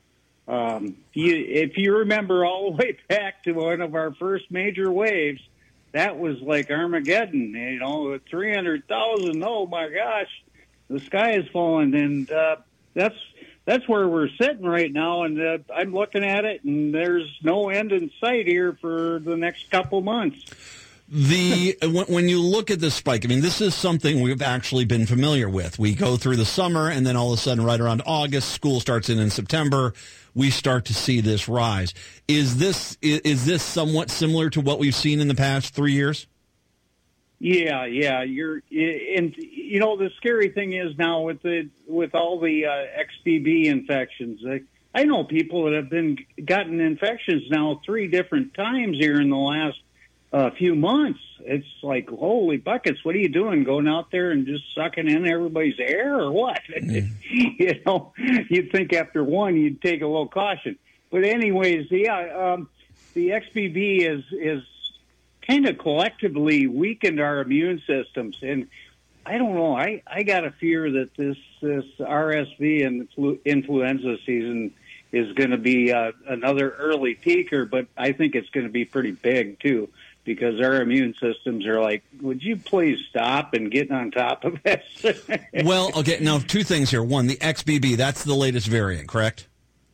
Um, you, if you remember all the way back to one of our first major waves, that was like Armageddon. You know, three hundred thousand. Oh my gosh, the sky is falling, and uh, that's that's where we're sitting right now. And uh, I'm looking at it, and there's no end in sight here for the next couple months. The when, when you look at this spike, I mean, this is something we've actually been familiar with. We go through the summer, and then all of a sudden, right around August, school starts in in September, we start to see this rise. Is this is, is this somewhat similar to what we've seen in the past three years? Yeah, yeah. You're, and you know, the scary thing is now with the with all the uh, X B B infections. I, I know people that have been gotten infections now three different times here in the last a few months. It's like, holy buckets, what are you doing? Going out there and just sucking in everybody's air or what? Mm. You know, you'd think after one you'd take a little caution. But anyways, yeah, um, the X B B is is kind of collectively weakened our immune systems. And I don't know, I, I got a fear that this, this R S V and flu- influenza season is going to be uh, another early peaker, but I think it's going to be pretty big too, because our immune systems are like, would you please stop and get on top of this? Well, okay, now two things here. One, the X B B, that's the latest variant, correct?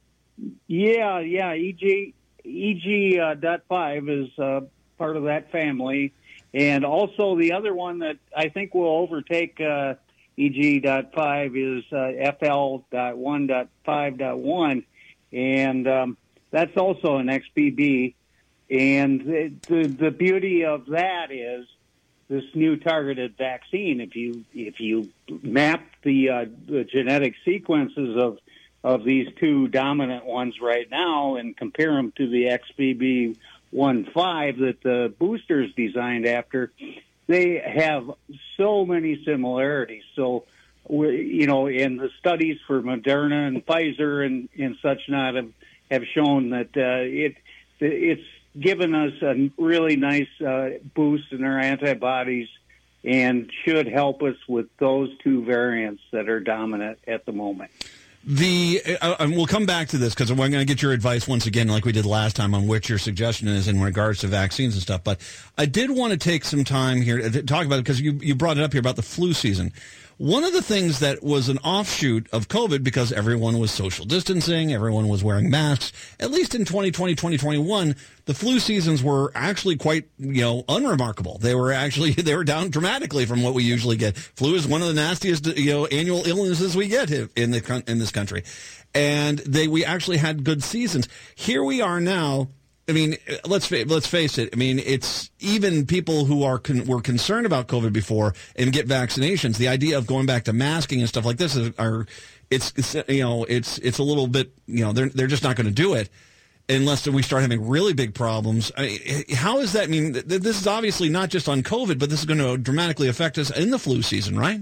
Yeah, yeah. E G E G uh, dot five is uh, part of that family. And also the other one that I think will overtake uh, E G dot five is uh, F L dot one dot five dot one. And um, that's also an X B B. And the, the the beauty of that is this new targeted vaccine. If you if you map the uh, the genetic sequences of of these two dominant ones right now and compare them to the X B B one point five that the booster's designed after, they have so many similarities. So, you know, in the studies for Moderna and Pfizer and, and such not have, have shown that uh, it it's given us a really nice uh, boost in our antibodies and should help us with those two variants that are dominant at the moment. The uh, and we'll come back to this because I'm going to get your advice once again, like we did last time, on what your suggestion is in regards to vaccines and stuff. But I did want to take some time here to talk about it because you, you brought it up here about the flu season. One of the things that was an offshoot of COVID, because everyone was social distancing, everyone was wearing masks, at least in twenty twenty, twenty twenty-one, the flu seasons were actually quite, you know, unremarkable. They were actually, they were down dramatically from what we usually get. Flu is one of the nastiest, you know, annual illnesses we get in the in this country. And they we actually had good seasons. Here we are now. I mean, let's let's face it. I mean, it's even people who are con- were concerned about COVID before and get vaccinations. The idea of going back to masking and stuff like this is, are it's, it's you know it's it's a little bit, you know, they're they're just not going to do it unless we start having really big problems. I mean, how is that? I mean, th- this is obviously not just on COVID, but this is going to dramatically affect us in the flu season, right?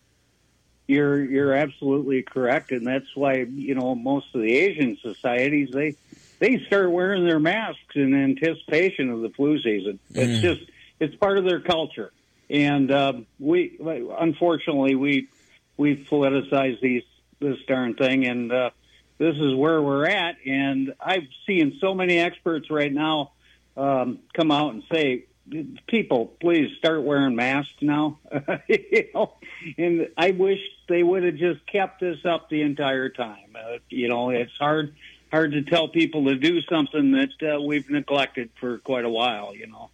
You're you're absolutely correct, and that's why, you know, most of the Asian societies, they. They start wearing their masks in anticipation of the flu season. It's mm. just, it's part of their culture. And uh, we, unfortunately, we, we've politicized these, this darn thing, and uh, this is where we're at. And I've seen so many experts right now um, come out and say, people, please start wearing masks now. You know? And I wish they would have just kept this up the entire time. Uh, you know, it's hard hard to tell people to do something that uh, we've neglected for quite a while, you know.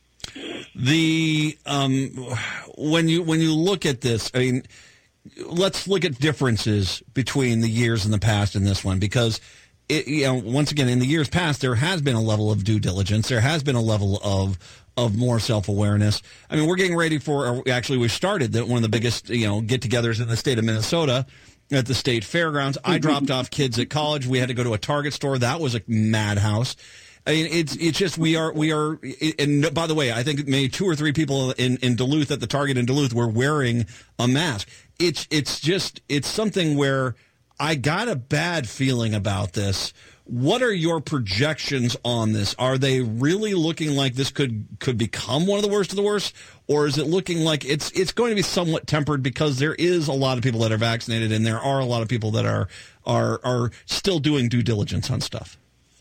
The um, when you when you look at this, I mean, let's look at differences between the years in the past and this one, because it, you know, once again, in the years past, there has been a level of due diligence. There has been a level of of more self-awareness. I mean, we're getting ready for, actually, we started the, one of the biggest, you know, get-togethers in the state of Minnesota at the state fairgrounds. I dropped off kids at college. We had to go to a Target store. That was a madhouse. I mean, it's it's just we are we are. And by the way, I think maybe two or three people in, in Duluth at the Target in Duluth were wearing a mask. It's it's just it's something where I got a bad feeling about this What are your projections on this? Are they really looking like this could could become one of the worst of the worst, or is it looking like it's it's going to be somewhat tempered because there is a lot of people that are vaccinated and there are a lot of people that are are are still doing due diligence on stuff?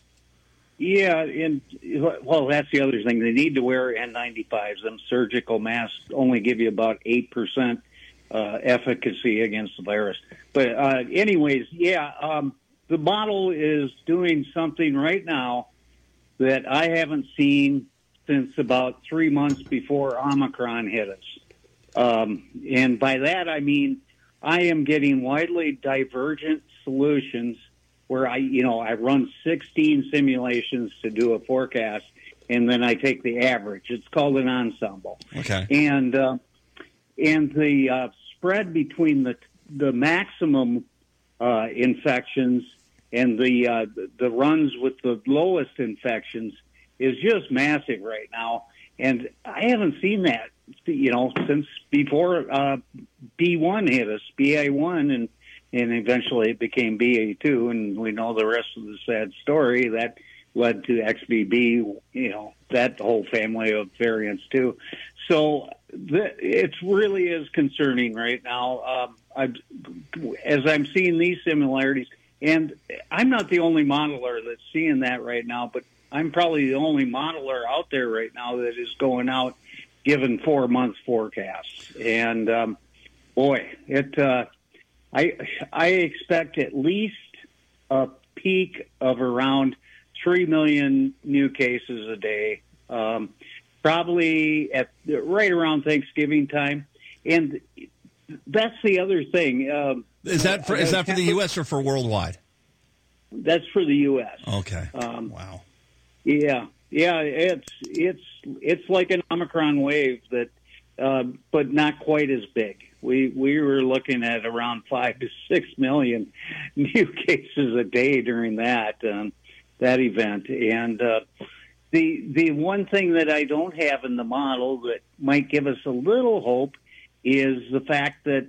Yeah, and well, that's the other thing. They need to wear N ninety-fives. Them surgical masks only give you about eight percent uh, efficacy against the virus. But uh, anyways, yeah. Um, The model is doing something right now that I haven't seen since about three months before Omicron hit us. Um, and by that, I mean, I am getting widely divergent solutions where I, you know, I run sixteen simulations to do a forecast, and then I take the average. It's called an ensemble. Okay. And, uh, and the uh, spread between the, the maximum uh, infections and the uh, the runs with the lowest infections is just massive right now, and I haven't seen that, you know, since before uh, B one hit us, B A one, and and eventually it became B A two, and we know the rest of the sad story that led to X B B, you know, that whole family of variants too. So the, it really is concerning right now. Um, I've, as I'm seeing these similarities. And I'm not the only modeler that's seeing that right now, but I'm probably the only modeler out there right now that is going out giving four months forecasts. And um, boy, it uh, I I expect at least a peak of around three million new cases a day, um, probably at right around Thanksgiving time. And that's the other thing. Um, Is that for, is that for the U S or for worldwide? That's for the U S. Okay. Um, wow. Yeah, yeah. It's it's it's like an Omicron wave that, uh, but not quite as big. We we were looking at around five to six million new cases a day during that um, that event. And uh, the the one thing that I don't have in the model that might give us a little hope is the fact that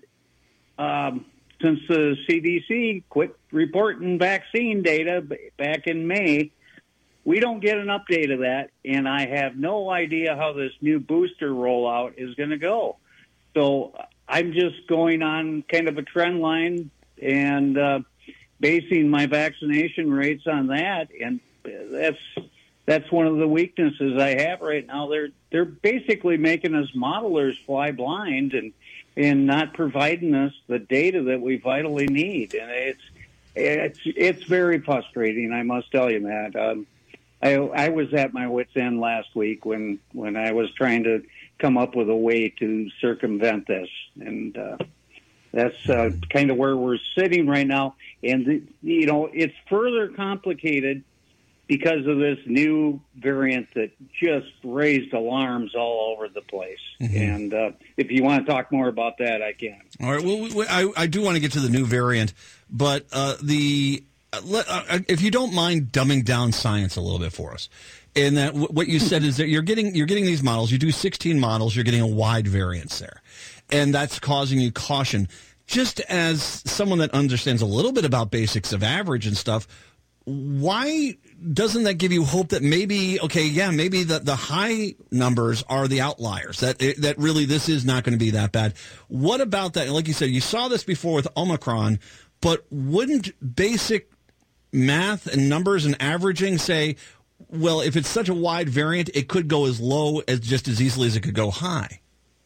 um, since the C D C quit reporting vaccine data back in May, we don't get an update of that, and I have no idea how this new booster rollout is going to go. So I'm just going on kind of a trend line and uh, basing my vaccination rates on that, and that's that's one of the weaknesses I have right now. They're they're basically making us modelers fly blind and and not providing us the data that we vitally need, and it's it's it's very frustrating. I must tell you, Matt. Um, I I was at my wit's end last week when when I was trying to come up with a way to circumvent this, and uh, that's uh, kind of where we're sitting right now. And the, you know, it's further complicated because of this new variant that just raised alarms all over the place. Mm-hmm. And uh, if you want to talk more about that, I can. All right. Well, we, I, I do want to get to the new variant, but uh, the uh, let, uh, if you don't mind dumbing down science a little bit for us, and that w- what you said is that you're getting you're getting these models. You do sixteen models. You're getting a wide variance there, and that's causing you caution. Just as someone that understands a little bit about basics of average and stuff, why doesn't that give you hope that maybe, okay, yeah, maybe the, the high numbers are the outliers, that that really this is not going to be that bad? What about that? Like you said, you saw this before with Omicron, but wouldn't basic math and numbers and averaging say, well, if it's such a wide variant, it could go as low as just as easily as it could go high?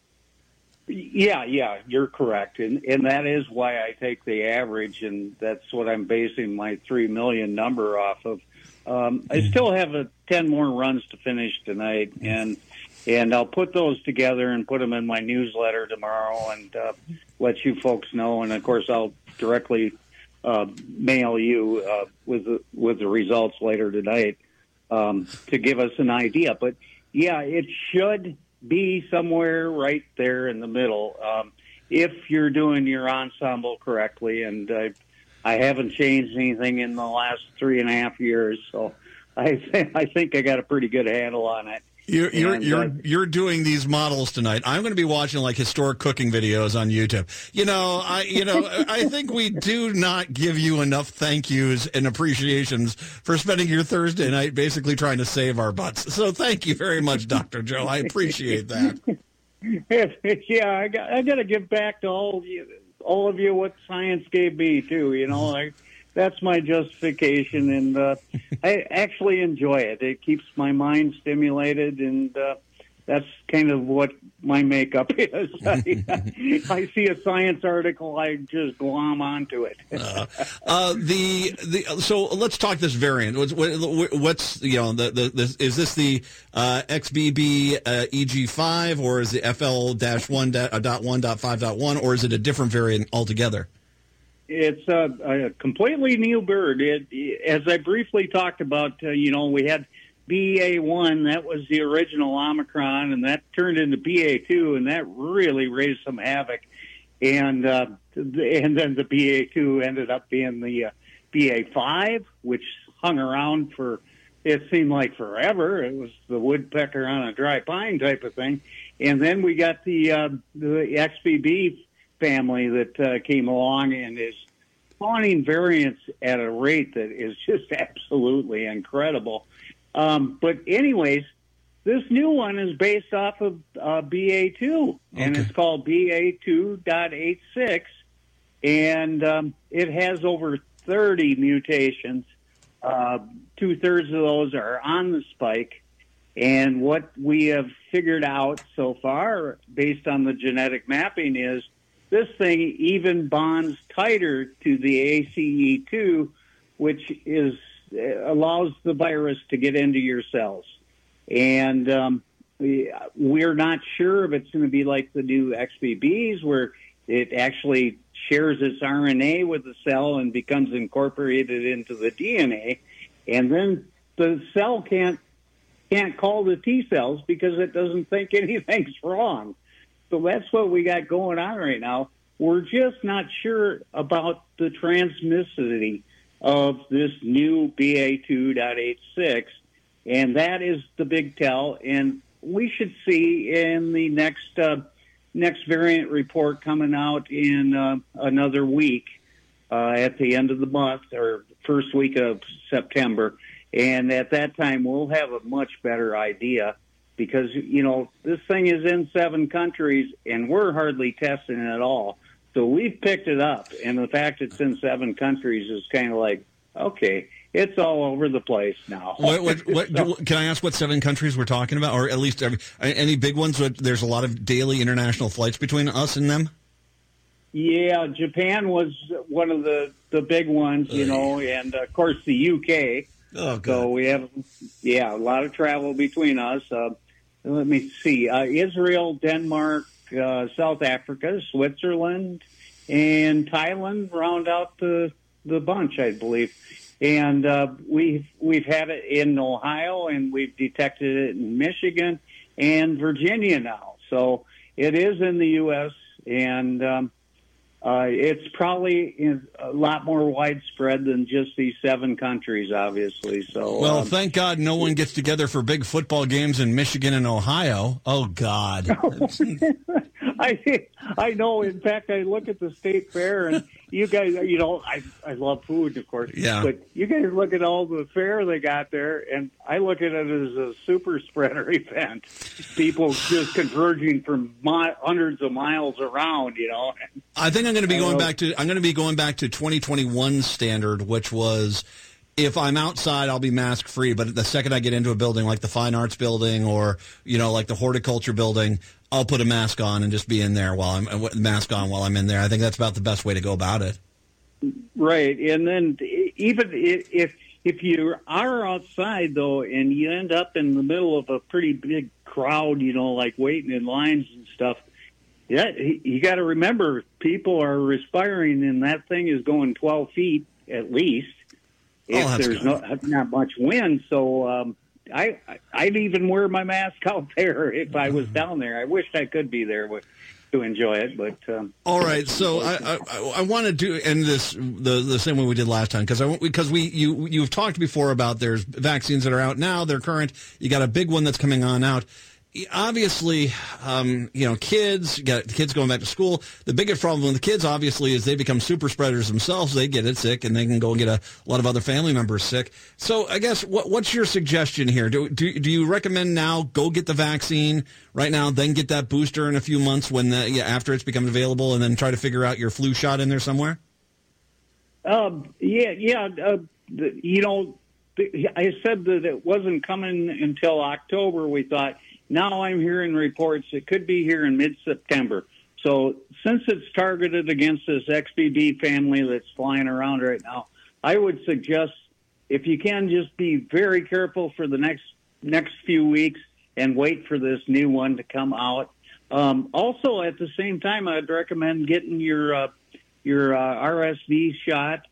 Yeah, yeah, you're correct. And and that is why I take the average, and that's what I'm basing my three million number off of. Um, I still have a ten more runs to finish tonight, and and I'll put those together and put them in my newsletter tomorrow and uh, let you folks know. And, of course, I'll directly uh, mail you uh, with, the, with the results later tonight um, to give us an idea. But, yeah, it should be somewhere right there in the middle um, if you're doing your ensemble correctly. And uh, I haven't changed anything in the last three and a half years, so I, th- I think I got a pretty good handle on it. You're you're And, you're, uh, you're doing these models tonight. I'm going to be watching like historic cooking videos on YouTube. You know, I you know I think we do not give you enough thank yous and appreciations for spending your Thursday night basically trying to save our butts. So thank you very much, Doctor Joe. I appreciate that. Yeah, I got I got to give back to all of you, all of you what science gave me too. You know, I, that's my justification, and uh, I actually enjoy it. It keeps my mind stimulated, and uh, that's kind of what my makeup is. I, I see a science article, I just glom onto it. uh, uh, the the so let's talk this variant. What's what, what's you know the, the, the is this the uh, X B B uh, E G five, or is it F L one dot one dot five dot one, or is it a different variant altogether? It's a, a completely new bird. It, as I briefly talked about, uh, you know, we had B A one, that was the original Omicron, and that turned into B A two, and that really raised some havoc. And uh, and then the B A two ended up being the uh, B A five, which hung around for, it seemed like forever. It was the woodpecker on a dry pine type of thing. And then we got the, uh, the X B B family that uh, came along and is spawning variants at a rate that is just absolutely incredible. Um, but anyways, this new one is based off of uh, B A two, and Okay. it's called B A two point eighty-six, and um, it has over thirty mutations. Uh, two-thirds of those are on the spike, and what we have figured out so far, based on the genetic mapping, is this thing even bonds tighter to the A C E two, which is allows the virus to get into your cells. And um, we, we're not sure if it's going to be like the new X B Bs, where it actually shares its R N A with the cell and becomes incorporated into the D N A. And then the cell can't can't call the T cells because it doesn't think anything's wrong. So that's what we got going on right now. We're just not sure about the transmissivity of this new B A two point eighty-six, and that is the big tell. And we should see in the next uh, next variant report coming out in uh, another week uh, at the end of the month or first week of September. And at that time, we'll have a much better idea because, you know, this thing is in seven countries and we're hardly testing it at all. So we've picked it up, and the fact it's in seven countries is kind of like, okay, it's all over the place now. What, what, what, so, can I ask what seven countries we're talking about, or at least every, any big ones? There's a lot of daily international flights between us and them? Yeah, Japan was one of the, the big ones, you know, and, of course, the U K. Oh, good. So we have, yeah, a lot of travel between us. Uh, let me see. Uh, Israel, Denmark, Uh, South Africa, Switzerland, and Thailand round out the the bunch, I believe. And uh, we've we've had it in Ohio, and we've detected it in Michigan and Virginia now. So it is in the U S, and um, uh, it's probably in a lot more widespread than just these seven countries, obviously. So well, um, thank God no one gets together for big football games in Michigan and Ohio. Oh God. I I know. In fact, I look at the state fair, and you guys, you know, I I love food, of course. Yeah. But you guys look at all the fare they got there, and I look at it as a super spreader event. People just converging from mi- hundreds of miles around, you know. I think I'm going to be going back to I'm going to be going back to twenty twenty-one standard, which was, if I'm outside, I'll be mask free. But the second I get into a building like the Fine Arts Building or, you know, like the Horticulture Building, I'll put a mask on and just be in there while I'm uh, mask on while I'm in there. I think that's about the best way to go about it. Right, and then even if if you are outside though, and you end up in the middle of a pretty big crowd, you know, like waiting in lines and stuff. Yeah, you got to remember, people are respiring, and that thing is going twelve feet at least. If Oh, there's no, not much wind, so um, I I'd even wear my mask out there if I was down there. I wished I could be there, but to enjoy it. But um, all right, so I I, I want to do end this the the same way we did last time because I because we you you've talked before about there's vaccines that are out now, they're current. You got a big one that's coming on out. Obviously, um, you know, kids, you got kids going back to school. The biggest problem with the kids, obviously, is they become super spreaders themselves. They get it sick, and they can go and get a, a lot of other family members sick. So I guess what, what's your suggestion here? Do, do do you recommend now go get the vaccine right now, then get that booster in a few months when the, yeah, after it's become available, and then try to figure out your flu shot in there somewhere? Um, yeah, yeah. Uh, the, you know, the, I said that it wasn't coming until October, we thought. Now I'm hearing reports it could be here in mid-September. So since it's targeted against this X B B family that's flying around right now, I would suggest if you can just be very careful for the next next few weeks and wait for this new one to come out. Um, also, at the same time, I'd recommend getting your uh, your uh, R S V shot,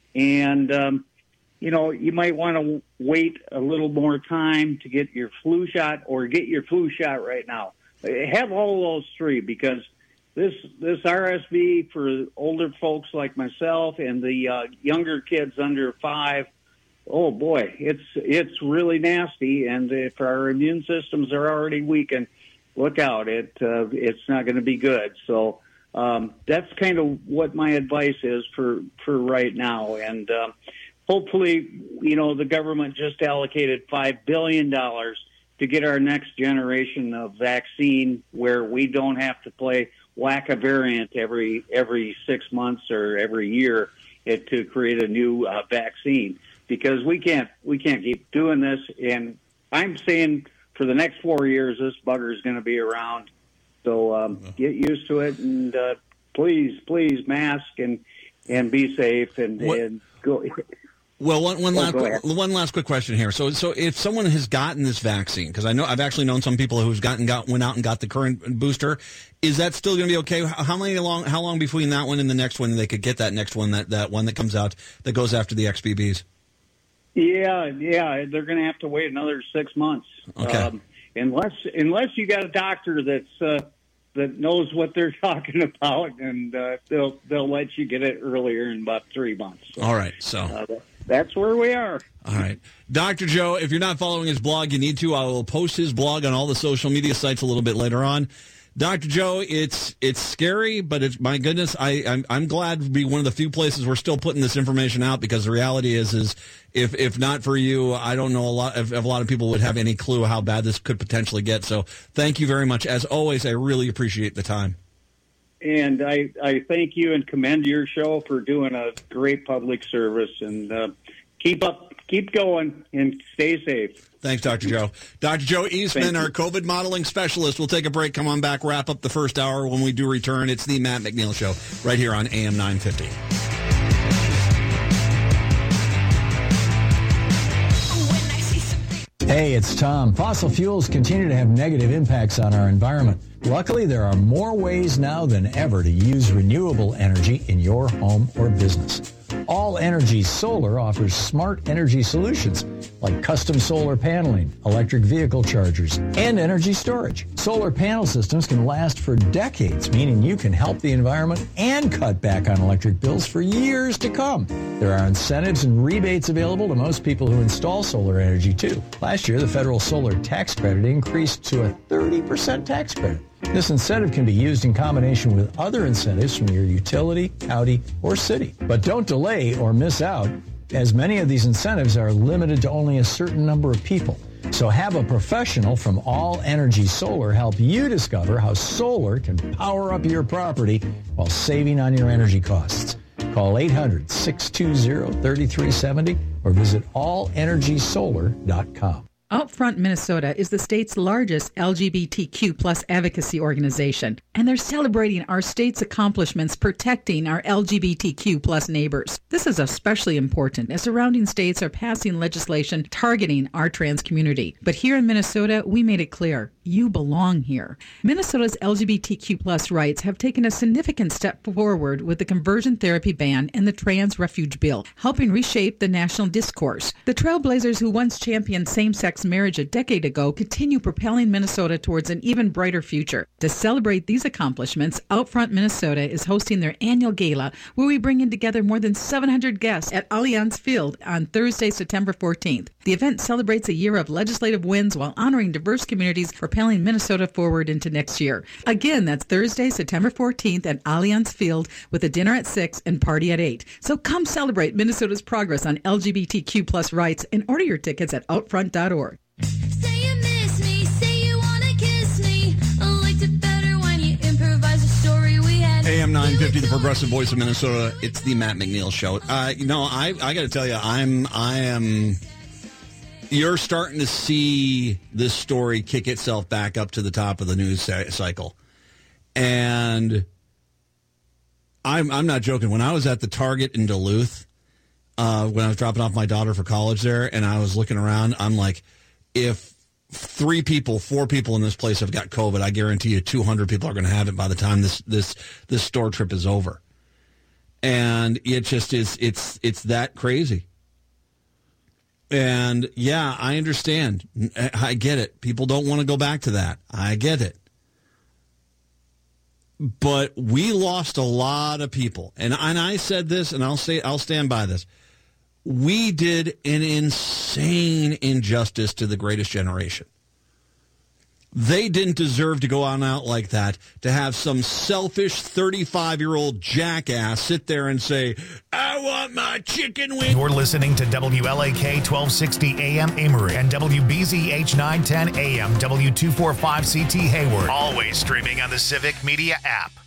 and um, you know, you might want to wait a little more time to get your flu shot or get your flu shot right now. Have all those three because this this R S V for older folks like myself and the uh, younger kids under five, oh boy, it's it's really nasty. And if our immune systems are already weakened, look out, it uh, it's not going to be good. So um, that's kind of what my advice is for for right now. And uh, hopefully, you know, the government just allocated five billion dollars to get our next generation of vaccine where we don't have to play whack-a-variant every every six months or every year it, to create a new uh, vaccine. Because we can't we can't keep doing this. And I'm saying for the next four years, this bugger is going to be around. So um, get used to it, and uh, please, please mask and and be safe and, and go. Well, one, one, Oh, last, go ahead. one last quick question here. So, so if someone has gotten this vaccine, because I know I've actually known some people who's gotten got went out and got the current booster, is that still going to be okay? How how many long how long between that one and the next one they could get that next one that, that one that comes out that goes after the X B Bs? Yeah, yeah, they're going to have to wait another six months. Okay. Um, unless unless you got a doctor that's uh, that knows what they're talking about, and uh, they'll they'll let you get it earlier in about three months. So, All right, so. Uh, that's where we are. All right. Doctor Joe, if you're not following his blog, you need to. I will post his blog on all the social media sites a little bit later on. Doctor Joe, it's it's scary, but it's, my goodness, I, I'm, I'm glad to be one of the few places we're still putting this information out, because the reality is, is if if not for you, I don't know a lot if, if a lot of people would have any clue how bad this could potentially get. So thank you very much. As always, I really appreciate the time. And I, I thank you and commend your show for doing a great public service. And uh, keep up, keep going, and stay safe. Thanks, Doctor Joe. Doctor Joe Eastman, Thank you. our COVID modeling specialist. We'll take a break, come on back, wrap up the first hour. When we do return, it's the Matt McNeil Show right here on A M nine fifty. Hey, it's Tom. Fossil fuels continue to have negative impacts on our environment. Luckily, there are more ways now than ever to use renewable energy in your home or business. All Energy Solar offers smart energy solutions like custom solar paneling, electric vehicle chargers, and energy storage. Solar panel systems can last for decades, meaning you can help the environment and cut back on electric bills for years to come. There are incentives and rebates available to most people who install solar energy, too. Last year, the federal solar tax credit increased to a thirty percent tax credit. This incentive can be used in combination with other incentives from your utility, county, or city. But don't delay or miss out, as many of these incentives are limited to only a certain number of people. So have a professional from All Energy Solar help you discover how solar can power up your property while saving on your energy costs. Call eight hundred, six two zero, three three seven zero or visit all energy solar dot com. Outfront Minnesota is the state's largest L G B T Q plus advocacy organization, and they're celebrating our state's accomplishments protecting our L G B T Q plus neighbors. This is especially important as surrounding states are passing legislation targeting our trans community. But here in Minnesota, we made it clear. You belong here. Minnesota's L G B T Q plus rights have taken a significant step forward with the conversion therapy ban and the trans refuge bill, helping reshape the national discourse. The trailblazers who once championed same-sex marriage a decade ago continue propelling Minnesota towards an even brighter future. To celebrate these accomplishments, Outfront Minnesota is hosting their annual gala, where we bring in together more than seven hundred guests at Allianz Field on Thursday, September fourteenth. The event celebrates a year of legislative wins while honoring diverse communities, propelling Minnesota forward into next year. Again, that's Thursday, September fourteenth at Allianz Field with a dinner at six and party at eight. So come celebrate Minnesota's progress on L G B T Q plus rights and order your tickets at outfront dot org. Say you miss me, say you want to kiss me. I liked it better when you improvised a story we had. A M nine fifty, the progressive voice of Minnesota. It's the Matt McNeil Show. Uh, you know, I I got to tell you, I'm I am. You're starting to see this story kick itself back up to the top of the news cycle, and I'm I'm not joking. When I was at the Target in Duluth, uh, when I was dropping off my daughter for college there, and I was looking around, I'm like, if three people, four people in this place have got COVID, I guarantee you two hundred people are going to have it by the time this this this store trip is over. And it just is, it's it's that crazy. And yeah, I understand. I get it. People don't want to go back to that. I get it. But we lost a lot of people. And and I said this, and I'll say I'll stand by this. We did an insane injustice to the greatest generation. They didn't deserve to go on out like that, to have some selfish thirty-five-year-old jackass sit there and say, I want my chicken wing. You're listening to W L A K twelve sixty A M Amory and W B Z H nine ten A M W two forty-five C T Hayward. Always streaming on the Civic Media app.